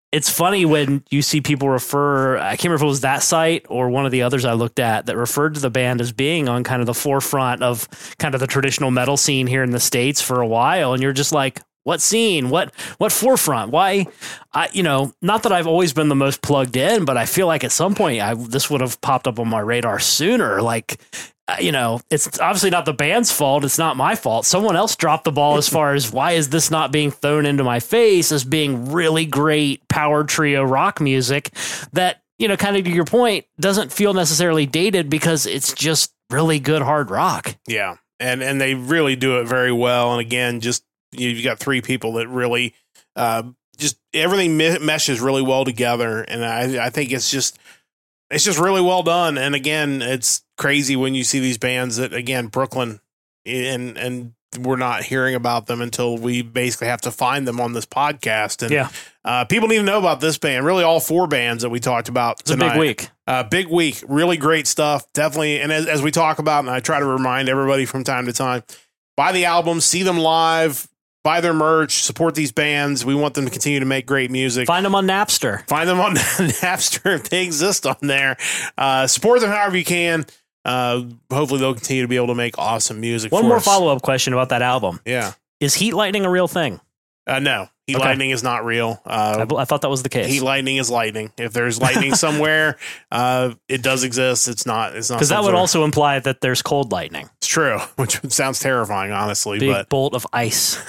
it's funny when you see people refer, I can't remember if it was that site or one of the others I looked at that referred to the band as being on kind of the forefront of kind of the traditional metal scene here in the States for a while. And you're just like, what scene? What what forefront? Why? I you know, not that I've always been the most plugged in, but I feel like at some point I, this would have popped up on my radar sooner. Like, uh, you know, it's obviously not the band's fault. It's not my fault. Someone else dropped the ball as far as why is this not being thrown into my face as being really great power trio rock music that, you know, kind of to your point, doesn't feel necessarily dated because it's just really good hard rock. Yeah. And, and they really do it very well. And again, just, you've got three people that really uh, just everything me- meshes really well together. And I, I think it's just it's just really well done. And again, it's crazy when you see these bands that, again, Brooklyn, and and we're not hearing about them until we basically have to find them on this podcast. And yeah. uh, people need to know about this band. Really, all four bands that we talked about it's tonight. a big week. Uh, big week. Really great stuff. Definitely. And as, as we talk about, and I try to remind everybody from time to time, buy the albums, see them live, buy their merch, support these bands. We want them to continue to make great music. Find them on Napster. Find them on Napster if they exist on there. Uh, support them however you can. Uh, hopefully they'll continue to be able to make awesome music. One for more us. follow-up question about that album. Yeah. Is Heat Lightning a real thing? Uh, no. Heat Okay. lightning is not real. Uh, I, I thought that was the case. Heat lightning is lightning. If there's lightning somewhere, uh, it does exist. It's not. It's not because that some would sort of- also imply that there's cold lightning. It's true, which sounds terrifying, honestly. Big but bolt of ice.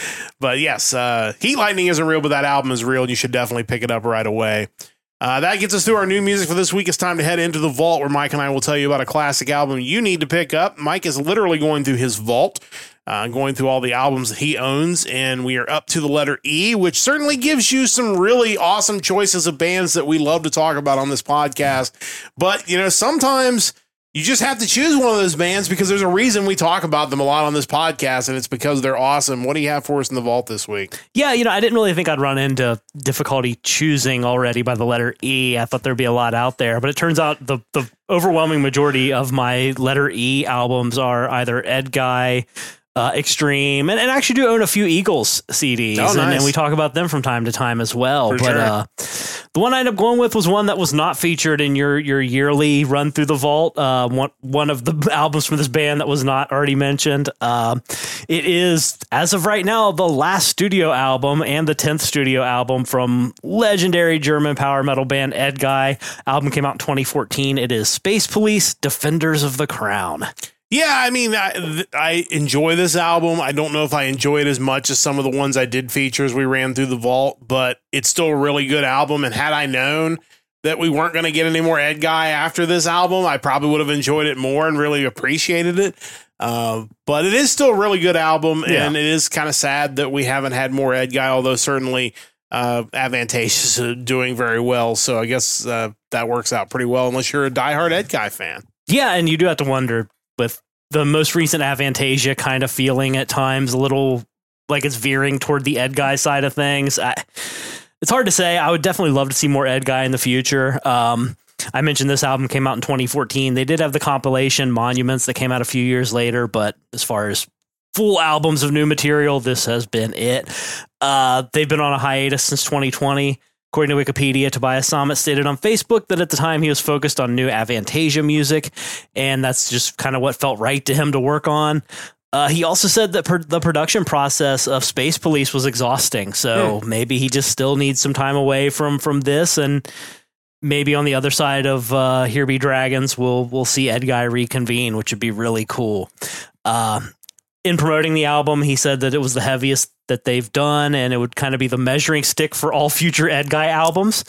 but yes, uh, Heat Lightning isn't real, but that album is real, and you should definitely pick it up right away. Uh, that gets us through our new music for this week. It's time to head into the vault, where Mike and I will tell you about a classic album you need to pick up. Mike is literally going through his vault, uh, going through all the albums that he owns, and we are up to the letter E, which certainly gives you some really awesome choices of bands that we love to talk about on this podcast. But, you know, sometimes you just have to choose one of those bands because there's a reason we talk about them a lot on this podcast, and it's because they're awesome. What do you have for us in the vault this week? Yeah, you know, I didn't really think I'd run into difficulty choosing already by the letter E. I thought there'd be a lot out there, but it turns out the the overwhelming majority of my letter E albums are either Ed Guy, uh, Extreme, and, and I actually do own a few Eagles C Ds, Oh, nice. and, and we talk about them from time to time as well. For but sure. uh, the one I ended up going with was one that was not featured in your your yearly run through the vault. Uh, one one of the albums from this band that was not already mentioned. Uh, it is, as of right now, the last studio album and the tenth studio album from legendary German power metal band Ed Guy. Album came out in twenty fourteen. It is Space Police, Defenders of the Crown. Yeah, I mean, I, I enjoy this album. I don't know if I enjoy it as much as some of the ones I did feature as we ran through the vault, but it's still a really good album. And had I known that we weren't going to get any more Ed Guy after this album, I probably would have enjoyed it more and really appreciated it. Uh, but it is still a really good album, Yeah. and it is kind of sad that we haven't had more Ed Guy, although certainly uh, Advantageous is doing very well. So I guess uh, that works out pretty well unless you're a diehard Ed Guy fan. Yeah, and you do have to wonder with the most recent Avantasia kind of feeling at times a little like it's veering toward the Ed Guy side of things. I, it's hard to say. I would definitely love to see more Ed Guy in the future. Um, I mentioned this album came out in twenty fourteen. They did have the compilation Monuments that came out a few years later, but as far as full albums of new material, this has been it. Uh, they've been on a hiatus since twenty twenty. According to Wikipedia, Tobias Sammet stated on Facebook that at the time he was focused on new Avantasia music, and that's just kind of what felt right to him to work on. Uh, he also said that per- the production process of Space Police was exhausting, so hmm. maybe he just still needs some time away from from this, and maybe on the other side of uh, Here Be Dragons, we'll we'll see Ed Guy reconvene, which would be really cool. Uh, in promoting the album, he said that it was the heaviest that they've done, and it would kind of be the measuring stick for all future Ed Guy albums.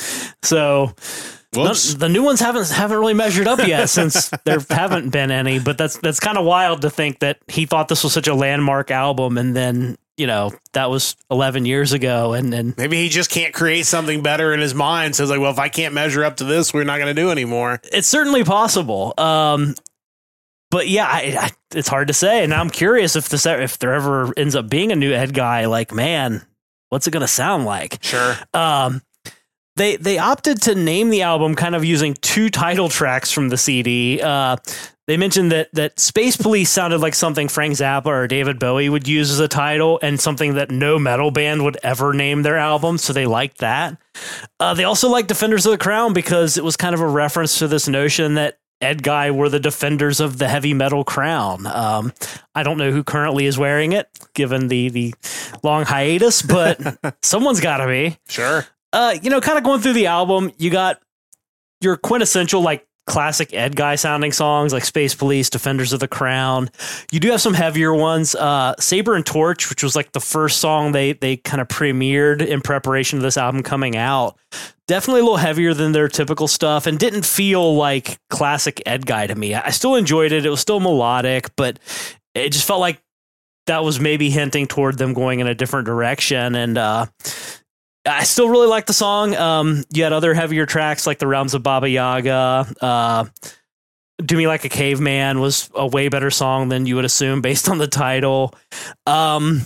So none, the new ones haven't haven't really measured up yet since there haven't been any. But that's that's kind of wild to think that he thought this was such a landmark album, and then you know that was eleven years ago, and then maybe he just can't create something better in his mind. So it's like, well, if I can't measure up to this, we're not going to do anymore. It's certainly possible. Um, But yeah, I, I, it's hard to say. And I'm curious if this, if there ever ends up being a new Ed Guy, like, man, what's it going to sound like? Sure. Um, they, they opted to name the album kind of using two title tracks from the C D. Uh, they mentioned that, that Space Police sounded like something Frank Zappa or David Bowie would use as a title, and something that no metal band would ever name their album. So they liked that. Uh, they also like Defenders of the Crown because it was kind of a reference to this notion that Ed Guy were the defenders of the heavy metal crown. Um, I don't know who currently is wearing it, given the the long hiatus, but someone's got to be. Sure. Uh, you know, kind of going through the album, you got your quintessential, like, classic Ed Guy sounding songs like Space Police, Defenders of the Crown. You do have some heavier ones. Uh, Saber and Torch, which was like the first song they they kind of premiered in preparation of this album coming out. Definitely a little heavier than their typical stuff and didn't feel like classic Ed Guy to me. I still enjoyed it. It was still melodic, but it just felt like that was maybe hinting toward them going in a different direction. And uh, I still really like the song. Um, you had other heavier tracks like The Realms of Baba Yaga. Uh, Do Me Like a Caveman was a way better song than you would assume based on the title. Um,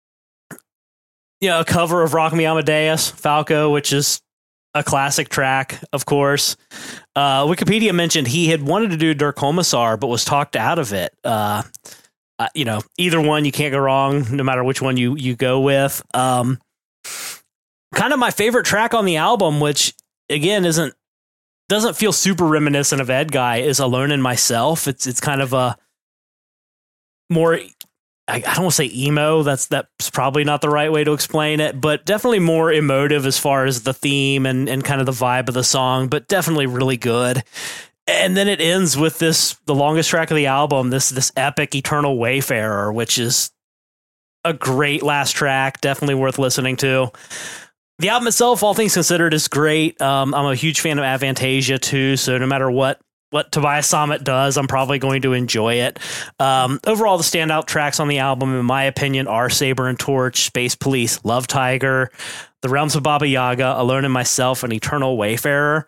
you know, a cover of Rock Me Amadeus, Falco, which is a classic track, of course. Uh, Wikipedia mentioned he had wanted to do Der Kommissar, but was talked out of it. Uh, uh, you know, either one, you can't go wrong, no matter which one you, you go with. Um, kind of my favorite track on the album, which again isn't doesn't feel super reminiscent of Ed Guy, is Alone in Myself. It's it's kind of a more, I, I don't want to say emo. That's that's probably not the right way to explain it, but definitely more emotive as far as the theme and, and kind of the vibe of the song, but definitely really good. And then it ends with this, the longest track of the album, this this epic Eternal Wayfarer, which is a great last track, definitely worth listening to. The album itself, all things considered, is great. Um, I'm a huge fan of Avantasia too, so no matter what what Tobias Sammet does, I'm probably going to enjoy it. Um, overall, the standout tracks on the album, in my opinion, are Saber and Torch, Space Police, Love Tiger, The Realms of Baba Yaga, Alone in Myself, and Eternal Wayfarer.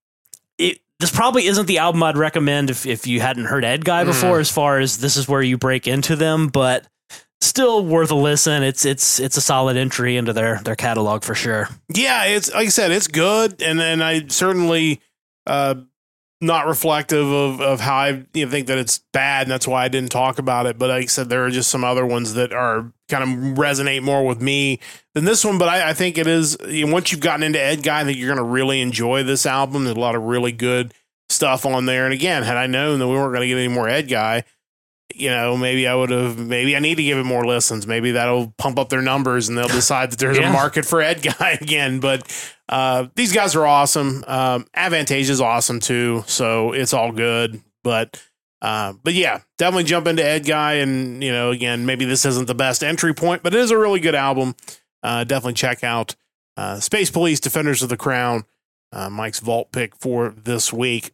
It, this probably isn't the album I'd recommend if, if you hadn't heard Ed Guy before, mm. as far as this is where you break into them, but still worth a listen. It's it's it's a solid entry into their their catalog for sure. Yeah, it's like I said, it's good, and then I certainly uh, not reflective of of how I you know, think that it's bad, and that's why I didn't talk about it. But like I said, there are just some other ones that are kind of resonate more with me than this one. But I, I think it is, you know, once you've gotten into Ed Guy, I think you're going to really enjoy this album. There's a lot of really good stuff on there. And again, had I known that we weren't going to get any more Ed Guy, you know, maybe I would have, maybe I need to give it more listens. Maybe that'll pump up their numbers and they'll decide that there's yeah. a market for Ed Guy again. But uh, these guys are awesome. Um, Avantasia is awesome too. So it's all good. But, uh, but yeah, definitely jump into Ed Guy. And, you know, again, maybe this isn't the best entry point, but it is a really good album. Uh, definitely check out uh, Space Police, Defenders of the Crown, uh, Mike's vault pick for this week.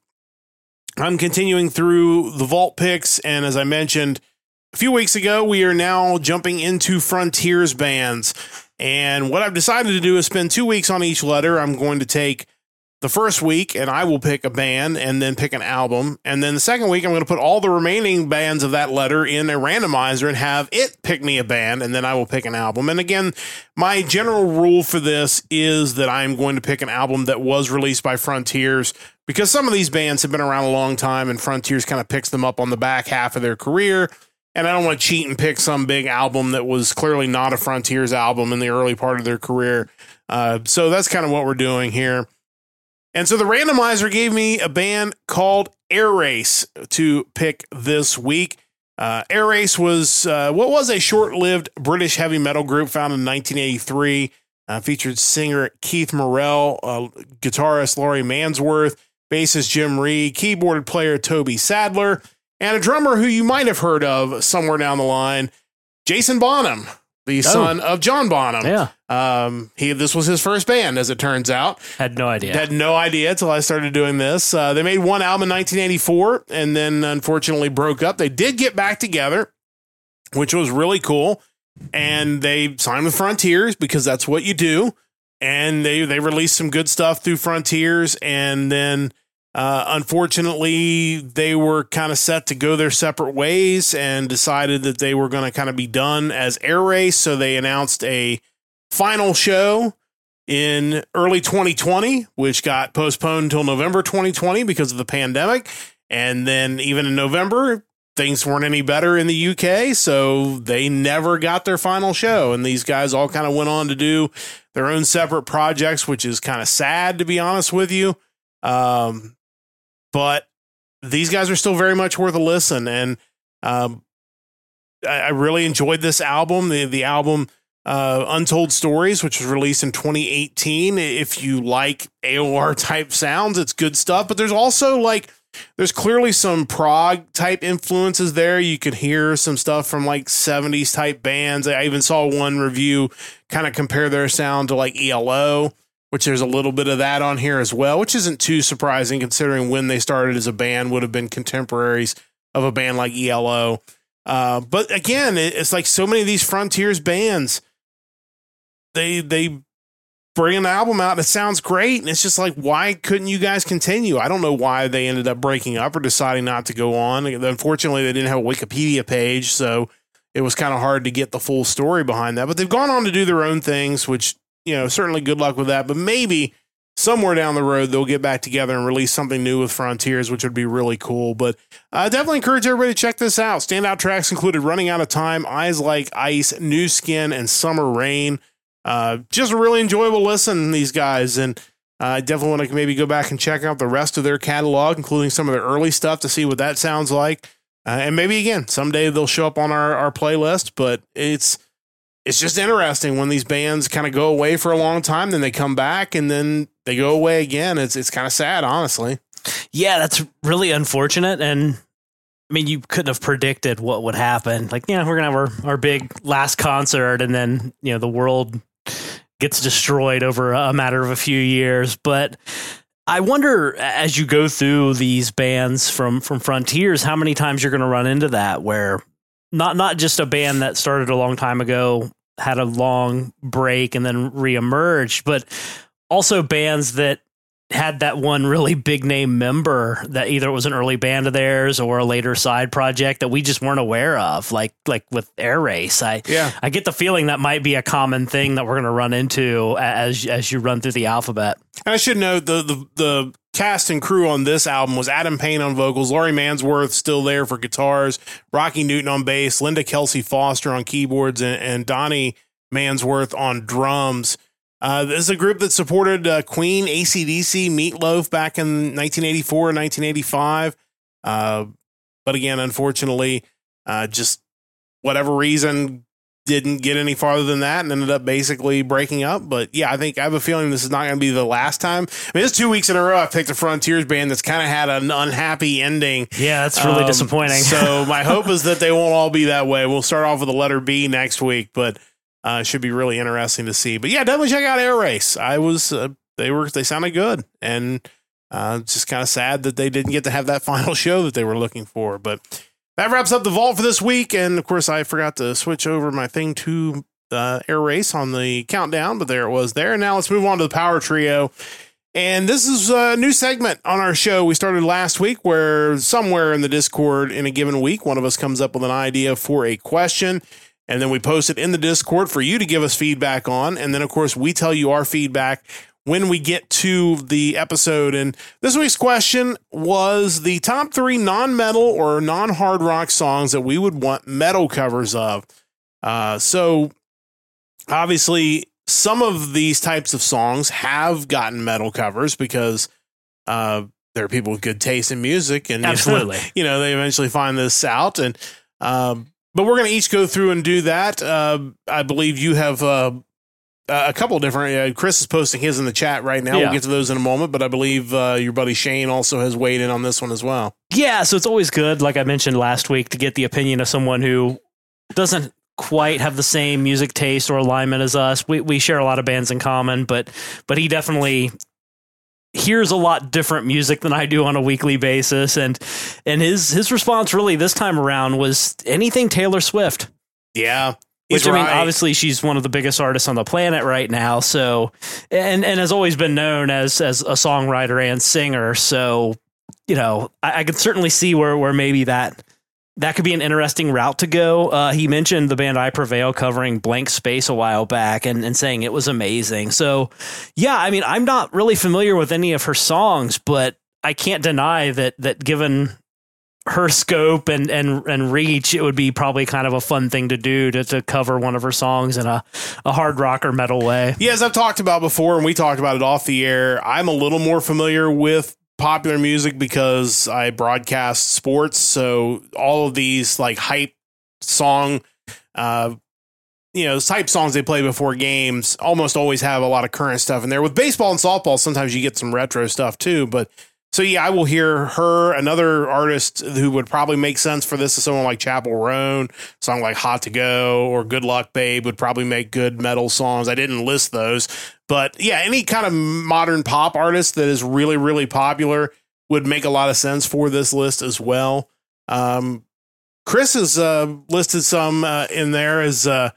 I'm continuing through the vault picks, and as I mentioned a few weeks ago, we are now jumping into Frontiers bands. And what I've decided to do is spend two weeks on each letter. I'm going to take the first week, and I will pick a band and then pick an album. And then the second week, I'm going to put all the remaining bands of that letter in a randomizer and have it pick me a band, and then I will pick an album. And again, my general rule for this is that I'm going to pick an album that was released by Frontiers, because some of these bands have been around a long time and Frontiers kind of picks them up on the back half of their career. And I don't want to cheat and pick some big album that was clearly not a Frontiers album in the early part of their career. Uh, so that's kind of what we're doing here. And so the randomizer gave me a band called Air Race to pick this week. Uh, Air Race was uh, what was a short-lived British heavy metal group founded in nineteen eighty-three. Uh, featured singer Keith Morrell, uh, guitarist Laurie Mansworth, bassist Jim Reed, keyboard player Toby Sadler, and a drummer who you might have heard of somewhere down the line, Jason Bonham, the oh. son of John Bonham. Yeah. Um, he, this was his first band, as it turns out. Had no idea. Had no idea until I started doing this. Uh, they made one album in nineteen eighty-four and then unfortunately broke up. They did get back together, which was really cool. And they signed with Frontiers because that's what you do. And they, they released some good stuff through Frontiers. And then, uh, unfortunately, they were kind of set to go their separate ways and decided that they were going to kind of be done as Air Race. So they announced a final show in early twenty twenty, which got postponed until November twenty twenty because of the pandemic. And then even in November, things weren't any better in the U K, so they never got their final show. And these guys all kind of went on to do their own separate projects, which is kind of sad, to be honest with you. Um, but these guys are still very much worth a listen. And um, I, I really enjoyed this album. The, the album uh, Untold Stories, which was released in twenty eighteen. If you like A O R type sounds, it's good stuff. But there's also like, there's clearly some prog type influences there. You could hear some stuff from like seventies type bands. I even saw one review kind of compare their sound to like E L O, which there's a little bit of that on here as well, which isn't too surprising considering when they started as a band would have been contemporaries of a band like E L O. Uh, but again, it's like so many of these Frontiers bands, they, they, bring an album out. It sounds great. And it's just like, why couldn't you guys continue? I don't know why they ended up breaking up or deciding not to go on. Unfortunately, they didn't have a Wikipedia page, so it was kind of hard to get the full story behind that. But they've gone on to do their own things, which, you know, certainly good luck with that. But maybe somewhere down the road, they'll get back together and release something new with Frontiers, which would be really cool. But I uh, definitely encourage everybody to check this out. Standout tracks included Running Out of Time, Eyes Like Ice, New Skin, and Summer Rain. Uh, just a really enjoyable listen, these guys. And I uh, definitely want to maybe go back and check out the rest of their catalog, including some of their early stuff to see what that sounds like. Uh, and maybe again, someday they'll show up on our, our playlist, but it's, it's just interesting when these bands kind of go away for a long time, then they come back and then they go away again. It's, it's kind of sad, honestly. Yeah, that's really unfortunate. And I mean, you couldn't have predicted what would happen. Like, yeah, we're going to have our, our big last concert and then, you know, the world gets destroyed over a matter of a few years. But I wonder, as you go through these bands from, from Frontiers, how many times you're going to run into that where not, not just a band that started a long time ago, had a long break and then reemerged, but also bands that had that one really big name member that either was an early band of theirs or a later side project that we just weren't aware of, like like with Air Race. I yeah. I get the feeling that might be a common thing that we're going to run into as as you run through the alphabet. And I should note the, the the cast and crew on this album was Adam Payne on vocals, Laurie Mansworth still there for guitars, Rocky Newton on bass, Linda Kelsey Foster on keyboards, and, and Donnie Mansworth on drums. Uh, this is a group that supported uh, Queen, A C D C, Meatloaf back in nineteen eighty-four and nineteen eighty-five. Uh, but again, unfortunately, uh, just whatever reason didn't get any farther than that and ended up basically breaking up. But yeah, I think I have a feeling this is not going to be the last time. I mean, it's two weeks in a row I've picked a Frontiers band that's kind of had an unhappy ending. Yeah, that's really um, disappointing. So my hope is that they won't all be that way. We'll start off with the letter B next week, but Uh, should be really interesting to see. But yeah, definitely check out Air Race. I was, uh, they were, they sounded good. And uh, just kind of sad that they didn't get to have that final show that they were looking for. But that wraps up the vault for this week. And of course, I forgot to switch over my thing to uh, Air Race on the countdown, but there it was there. Now let's move on to the Power Trio. And this is a new segment on our show we started last week where somewhere in the Discord in a given week, one of us comes up with an idea for a question. And then we post it in the Discord for you to give us feedback on. And then, of course, we tell you our feedback when we get to the episode. And this week's question was the top three non-metal or non-hard rock songs that we would want metal covers of. Uh, so, obviously, some of these types of songs have gotten metal covers because uh, there are people with good taste in music. And, absolutely, you know, they eventually find this out. And, um, But we're going to each go through and do that. Uh, I believe you have uh, a couple different. Uh, Chris is posting his in the chat right now. Yeah. We'll get to those in a moment. But I believe uh, your buddy Shane also has weighed in on this one as well. Yeah, so it's always good, like I mentioned last week, to get the opinion of someone who doesn't quite have the same music taste or alignment as us. We we share a lot of bands in common, but but he definitely hears a lot different music than I do on a weekly basis. And, and his, his response really this time around was anything Taylor Swift. Yeah. Which, I mean, obviously she's one of the biggest artists on the planet right now. So, and, and has always been known as, as a songwriter and singer. So, you know, I, I could certainly see where, where maybe that, that could be an interesting route to go. Uh, he mentioned the band I Prevail covering Blank Space a while back and, and saying it was amazing. So, yeah, I mean, I'm not really familiar with any of her songs, but I can't deny that that given her scope and, and, and reach, it would be probably kind of a fun thing to do to, to cover one of her songs in a, a hard rock or metal way. Yeah, as I've talked about before, and we talked about it off the air, I'm a little more familiar with popular music because I broadcast sports. So all of these like hype song, uh, you know, type songs they play before games almost always have a lot of current stuff in there. With baseball and softball, sometimes you get some retro stuff too, but so, yeah, I will hear her. Another artist who would probably make sense for this is someone like Chapel Roan. A song like Hot to Go or Good Luck Babe would probably make good metal songs. I didn't list those. But, yeah, any kind of modern pop artist that is really, really popular would make a lot of sense for this list as well. Um, Chris has uh, listed some uh, in there as uh,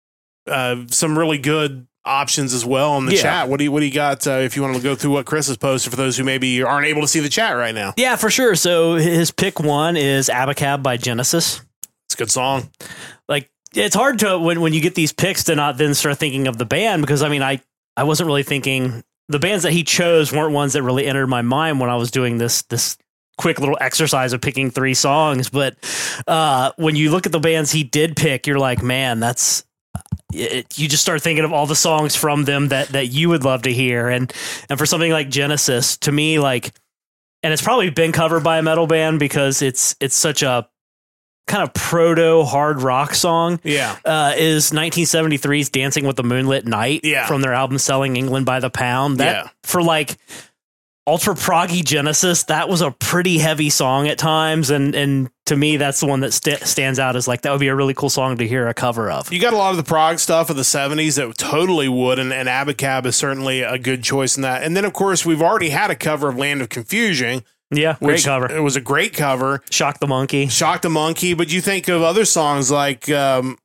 uh, some really good options as well in the yeah. chat. What do you what do you got uh, if you want to go through what Chris has posted for those who maybe aren't able to see the chat right now? Yeah, for sure. So his pick one is Abacab by Genesis. It's a good song. Like, it's hard to when when you get these picks to not then start thinking of the band, because I mean I I wasn't really thinking the bands that he chose weren't ones that really entered my mind when I was doing this this quick little exercise of picking three songs. But uh, when you look at the bands he did pick, you're like, man, that's It, you just start thinking of all the songs from them that that you would love to hear. And and for something like Genesis, to me, like, and it's probably been covered by a metal band because it's it's such a kind of proto hard rock song. Yeah. Uh, is nineteen seventy-three's Dancing with the Moonlit Night yeah. from their album Selling England by the Pound. That yeah. for like ultra proggy Genesis, that was a pretty heavy song at times, and and to me that's the one that st- stands out as like that would be a really cool song to hear a cover of. You got a lot of the prog stuff of the seventies that totally would, and, and Abacab is certainly a good choice in that. And then of course we've already had a cover of Land of Confusion. Yeah, great cover. It was a great cover. Shock the Monkey. Shock the Monkey, but you think of other songs like um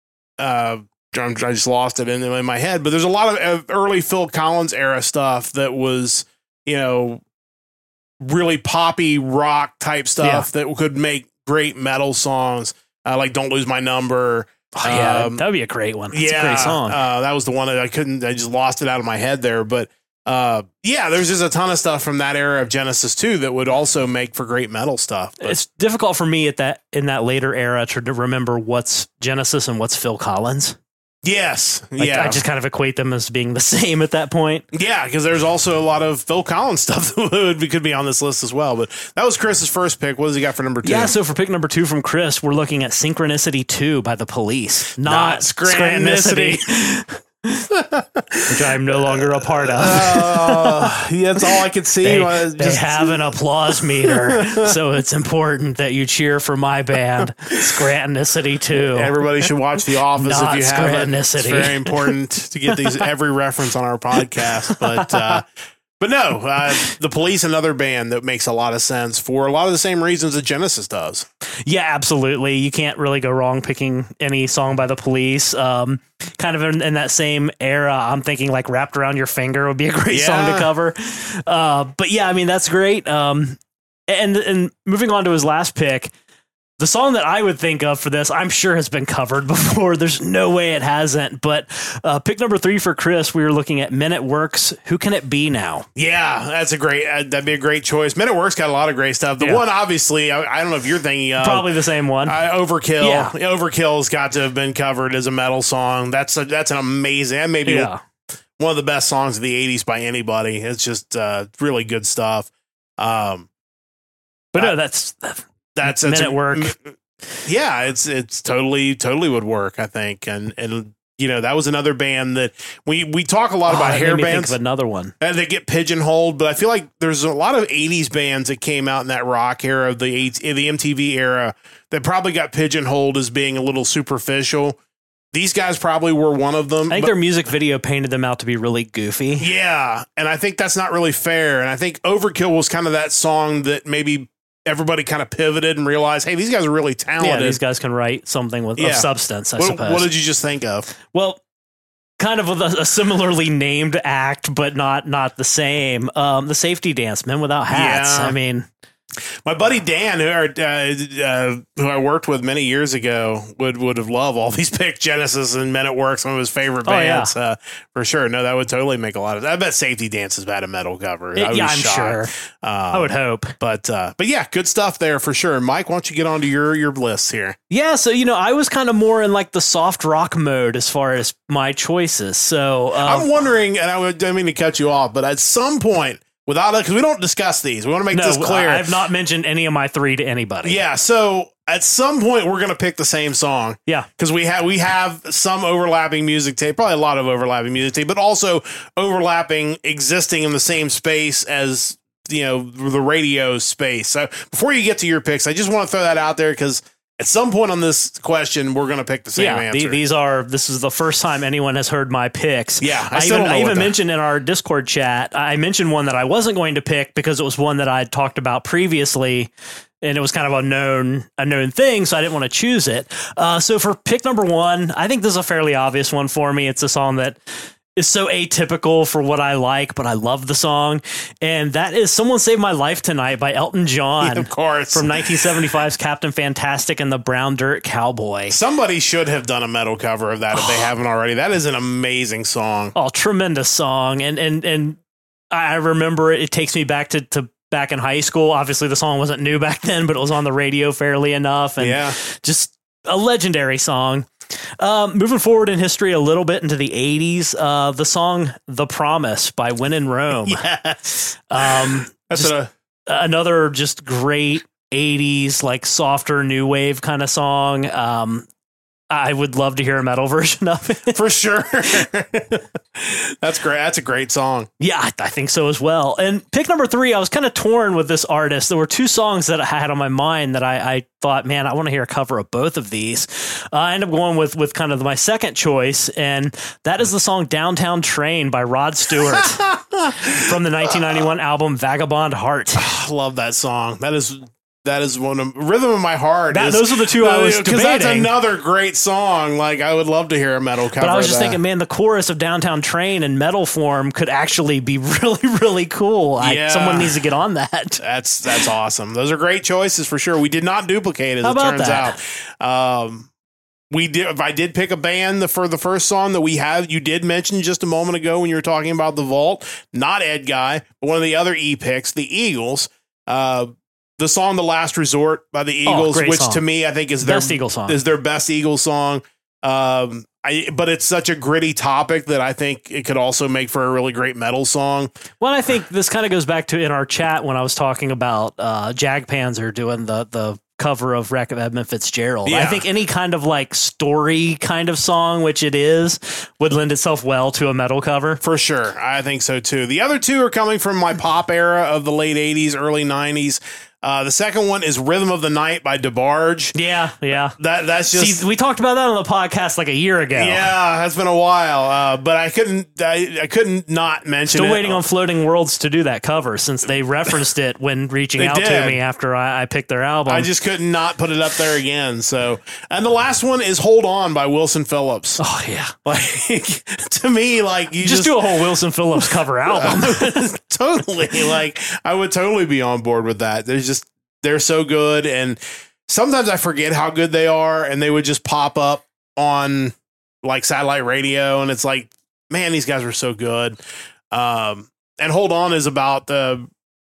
uh I just lost it in, in my head, but there's a lot of early Phil Collins era stuff that was, you know, really poppy rock type stuff yeah. that could make great metal songs, uh, like Don't Lose My Number. Oh, yeah, um, that would be a great one. That's yeah, a great song. Uh, that was the one that I couldn't, I just lost it out of my head there. But uh, yeah, there's just a ton of stuff from that era of Genesis too that would also make for great metal stuff. But it's difficult for me at that in that later era to remember what's Genesis and what's Phil Collins. Yes. Like, yeah. I just kind of equate them as being the same at that point. Yeah, because there's also a lot of Phil Collins stuff that would be, could be on this list as well. But that was Chris's first pick. What does he got for number two? Yeah, so for pick number two from Chris, we're looking at Synchronicity two by The Police. Not, Not Scranticity. Which I'm no longer a part of. Uh, yeah, that's all I could see. They, was they just, have an applause meter, so it's important that you cheer for my band, Scranticity two. Everybody should watch The Office Not if you haven't. It's Scranticity. very important to get these every reference on our podcast. But uh, but no, uh, The Police, another band that makes a lot of sense for a lot of the same reasons that Genesis does. Yeah, absolutely. You can't really go wrong picking any song by The Police. Um, kind of in, in that same era, I'm thinking like Wrapped Around Your Finger would be a great yeah. song to cover. Uh, but yeah, I mean, that's great. Um, and, and moving on to his last pick, the song that I would think of for this, I'm sure has been covered before. There's no way it hasn't. But uh, pick number three for Chris, we were looking at Men at Work's Who Can It Be Now? Yeah, that's a great, uh, that'd be a great choice. Men at Work's got a lot of great stuff. The yeah. one, obviously, I, I don't know if you're thinking of. Probably the same one. Uh, Overkill. Yeah. Overkill's got to have been covered as a metal song. That's a, that's an amazing, that may be yeah. one of the best songs of the eighties by anybody. It's just uh, really good stuff. Um, but no, that's, that's, that's Men at Work. M- Yeah, it's it's totally totally would work, I think, and and you know that was another band that we we talk a lot oh, about hair made me bands. Think of another one, and they get pigeonholed, but I feel like there's a lot of eighties bands that came out in that rock era, the eight, the M T V era, that probably got pigeonholed as being a little superficial. These guys probably were one of them. I think but, their music video painted them out to be really goofy. Yeah, and I think that's not really fair. And I think Overkill was kind of that song that maybe everybody kind of pivoted and realized, hey, these guys are really talented. Yeah, these guys can write something with yeah. of substance, I what, suppose. What did you just think of? Well, kind of with a, a similarly named act, but not not the same. Um, the Safety Dance, Men Without Hats. Yeah. I mean, My buddy Dan, who, uh, uh, who I worked with many years ago, would would have loved all these pick Genesis and Men at Work, some of his favorite bands, oh, yeah. uh, for sure. No, that would totally make a lot of. I bet Safety Dance has had a metal cover. It, yeah, I'm shocked. sure. Um, I would hope, but uh, but yeah, good stuff there for sure. Mike, why don't you get onto your your list here? Yeah, so you know, I was kind of more in like the soft rock mode as far as my choices. So um, I'm wondering, and I don't mean to cut you off, but at some point. Without it, because we don't discuss these. We want to make no, this clear. I've not mentioned any of my three to anybody. Yeah, so at some point we're going to pick the same song. Yeah, because we have we have some overlapping music tape, probably a lot of overlapping music tape, but also overlapping existing in the same space as you know the radio space. So before you get to your picks, I just want to throw that out there because. At some point on this question, we're going to pick the same yeah, answer. The, these are, this is the first time anyone has heard my picks. Yeah. I, I even, I even mentioned in our Discord chat, I mentioned one that I wasn't going to pick because it was one that I had talked about previously and it was kind of a known, a known thing. So I didn't want to choose it. Uh, so for pick number one, I think this is a fairly obvious one for me. It's a song that is so atypical for what I like, but I love the song. And that is Someone Saved My Life Tonight by Elton John. Yeah, of course. From nineteen seventy-five's Captain Fantastic and the Brown Dirt Cowboy. Somebody should have done a metal cover of that if they haven't already. That is an amazing song. Oh, tremendous song. And and and I remember it, it takes me back to, to back in high school. Obviously, the song wasn't new back then, but it was on the radio fairly enough. And yeah. just a legendary song. Um, moving forward in history a little bit into the eighties, uh, the song The Promise by When in Rome. Yes. Um, That's just a- another just great eighties, like softer new wave kind of song. Um, I would love to hear a metal version of it. For sure. That's great. That's a great song. Yeah, I, I think so as well. And pick number three, I was kind of torn with this artist. There were two songs that I had on my mind that I, I thought, man, I want to hear a cover of both of these. Uh, I ended up going with, with kind of my second choice, and that is the song Downtown Train by Rod Stewart from the nineteen ninety-one album Vagabond Heart. I love that song. That is... That is one of Rhythm of My Heart. That, is, those are the two I was debating. Because that's another great song. Like, I would love to hear a metal cover. But I was just of that. thinking, man, the chorus of Downtown Train in metal form could actually be really, really cool. I, Yeah. someone needs to get on that. That's that's awesome. Those are great choices for sure. We did not duplicate, as How it about turns that? out. Um, we did. If I did pick a band the, for the first song that we have, you did mention just a moment ago when you were talking about the Vault, not Ed Guy, but one of the other E picks, the Eagles. Uh, The song "The Last Resort" by the Eagles, oh, which song. to me I think is their best Eagle song, is their best Eagles song. Um, I but it's such a gritty topic that I think it could also make for a really great metal song. Well, I think this kind of goes back to in our chat when I was talking about uh, Jagpanzer doing the the cover of Wreck of Edmund Fitzgerald. Yeah. I think any kind of like story kind of song, which it is, would lend itself well to a metal cover. For sure. I think so too. The other two are coming from my pop era of the late eighties, early nineties. Uh, the second one is Rhythm of the Night by DeBarge. Yeah, yeah. That that's just See, we talked about that on the podcast like a year ago. Yeah, that's been a while. Uh, but I couldn't I, I couldn't not mention Still it. waiting on Floating Worlds to do that cover since they referenced it when reaching They out did. to me after I, I picked their album. I just couldn't not put it up there again. So, and the last one is Hold On by Wilson Phillips. Oh yeah. Like to me, like you just, just, do a whole Wilson Phillips cover album. totally like I would totally be on board with that. There's just they're so good, and sometimes I forget how good they are, and they would just pop up on like satellite radio, and it's like, man, these guys were so good. Um, and Hold On is about the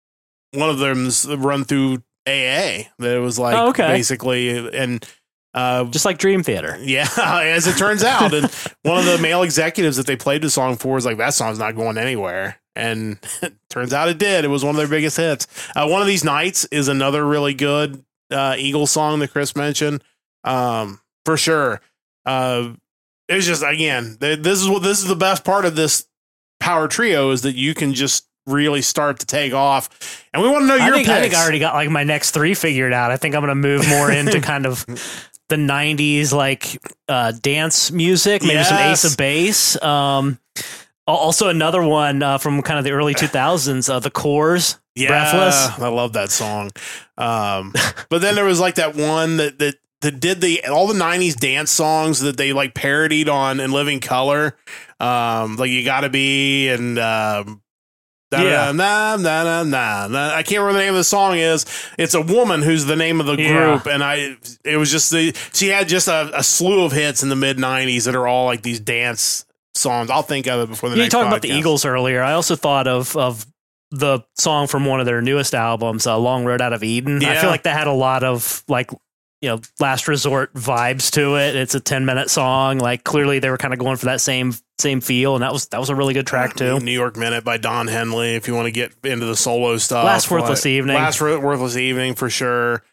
one of them's run through A A. That it was like Oh, okay. basically, and uh, Just like Dream Theater. yeah, as it turns out, and one of the male executives that they played the song for was like, that song's not going anywhere. And it turns out it did. It was one of their biggest hits. Uh, One of These Nights is another really good uh, Eagles song that Chris mentioned. Um, for sure. Uh, it's just, again, th- this is what this is the best part of this power trio is that you can just really start to take off. And we want to know your I think, picks. I think I already got like my next three figured out. I think I'm going to move more into kind of the nineties, like uh, dance music, maybe some Yes. Ace of Base. Um, al- also another one uh, from kind of the early two thousands, uh, The Corrs, Yeah, Breathless. I love that song. Um, but then there was like that one that that that did the all the nineties dance songs that they like parodied on In Living Color, um, like You Gotta Be and um, Yeah. Nah, nah, nah, nah, nah. I can't remember the name of the song is. It's a woman who's the name of the group. Yeah. And I, it was just the, she had just a, a slew of hits in the mid nineties that are all like these dance songs. I'll think of it before the yeah, next You talked podcast. about the Eagles earlier. I also thought of, of the song from one of their newest albums, uh, Long Road Out of Eden. Yeah. I feel like that had a lot of like, you know, Last Resort vibes to it. It's a ten minute song. Like clearly they were kind of going for that same same feel, and that was that was a really good track too. New York Minute by Don Henley. If you want to get into the solo stuff, Last Worthless like, Evening, Last Worthless Evening for sure.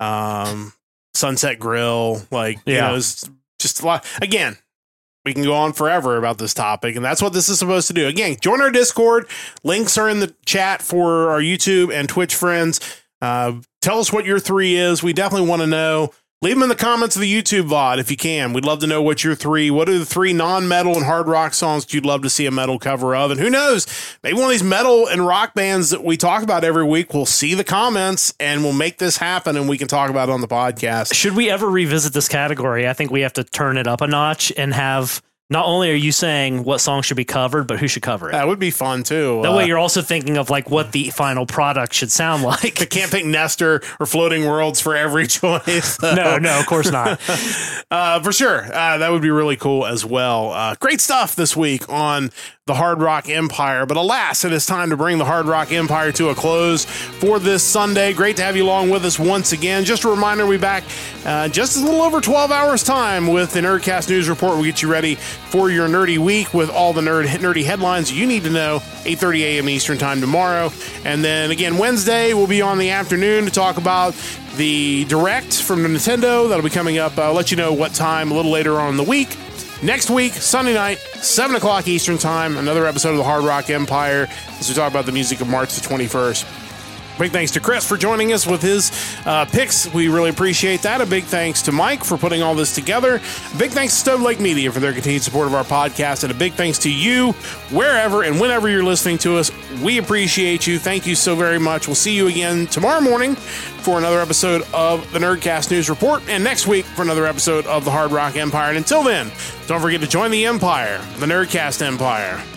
Um, Sunset Grill, like yeah, you know, it's just a lot. Again, we can go on forever about this topic, and that's what this is supposed to do. Again, join our Discord. Links are in the chat for our YouTube and Twitch friends. Uh, tell us what your three is. We definitely want to know. Leave them in the comments of the YouTube V O D if you can. We'd love to know what your three, what are the three non-metal and hard rock songs that you'd love to see a metal cover of? And who knows, maybe one of these metal and rock bands that we talk about every week will see the comments and we'll make this happen and we can talk about it on the podcast. Should we ever revisit this category? I think we have to turn it up a notch and have... Not only are you saying what song should be covered, but who should cover it. That would be fun, too. That uh, way you're also thinking of like what the final product should sound like. I can't pick Nestor or Floating Worlds for every choice. So. No, no, of course not. uh, for sure. Uh, that would be really cool as well. Uh, great stuff this week on the Hard Rock Empire. But alas, it is time to bring the Hard Rock Empire to a close for this Sunday. Great to have you along with us once again. Just a reminder, we'll be back uh, just a little over twelve hours time with the Nerdcast News Report. We'll get you ready for your nerdy week with all the nerd nerdy headlines you need to know. eight thirty a.m. Eastern time tomorrow. And then again, Wednesday, we'll be on the afternoon to talk about the Direct from Nintendo. That'll be coming up. I'll let you know what time a little later on in the week. Next week, Sunday night, seven o'clock Eastern time, another episode of the Hard Rock Empire as we talk about the music of March the twenty-first. Big thanks to Chris for joining us with his uh, picks. We really appreciate that. A big thanks to Mike for putting all this together. A big thanks to Stove Lake Media for their continued support of our podcast. And a big thanks to you, wherever and whenever you're listening to us. We appreciate you. Thank you so very much. We'll see you again tomorrow morning for another episode of the Nerdcast News Report. And next week for another episode of the Hard Rock Empire. And until then, don't forget to join the Empire, the Nerdcast Empire.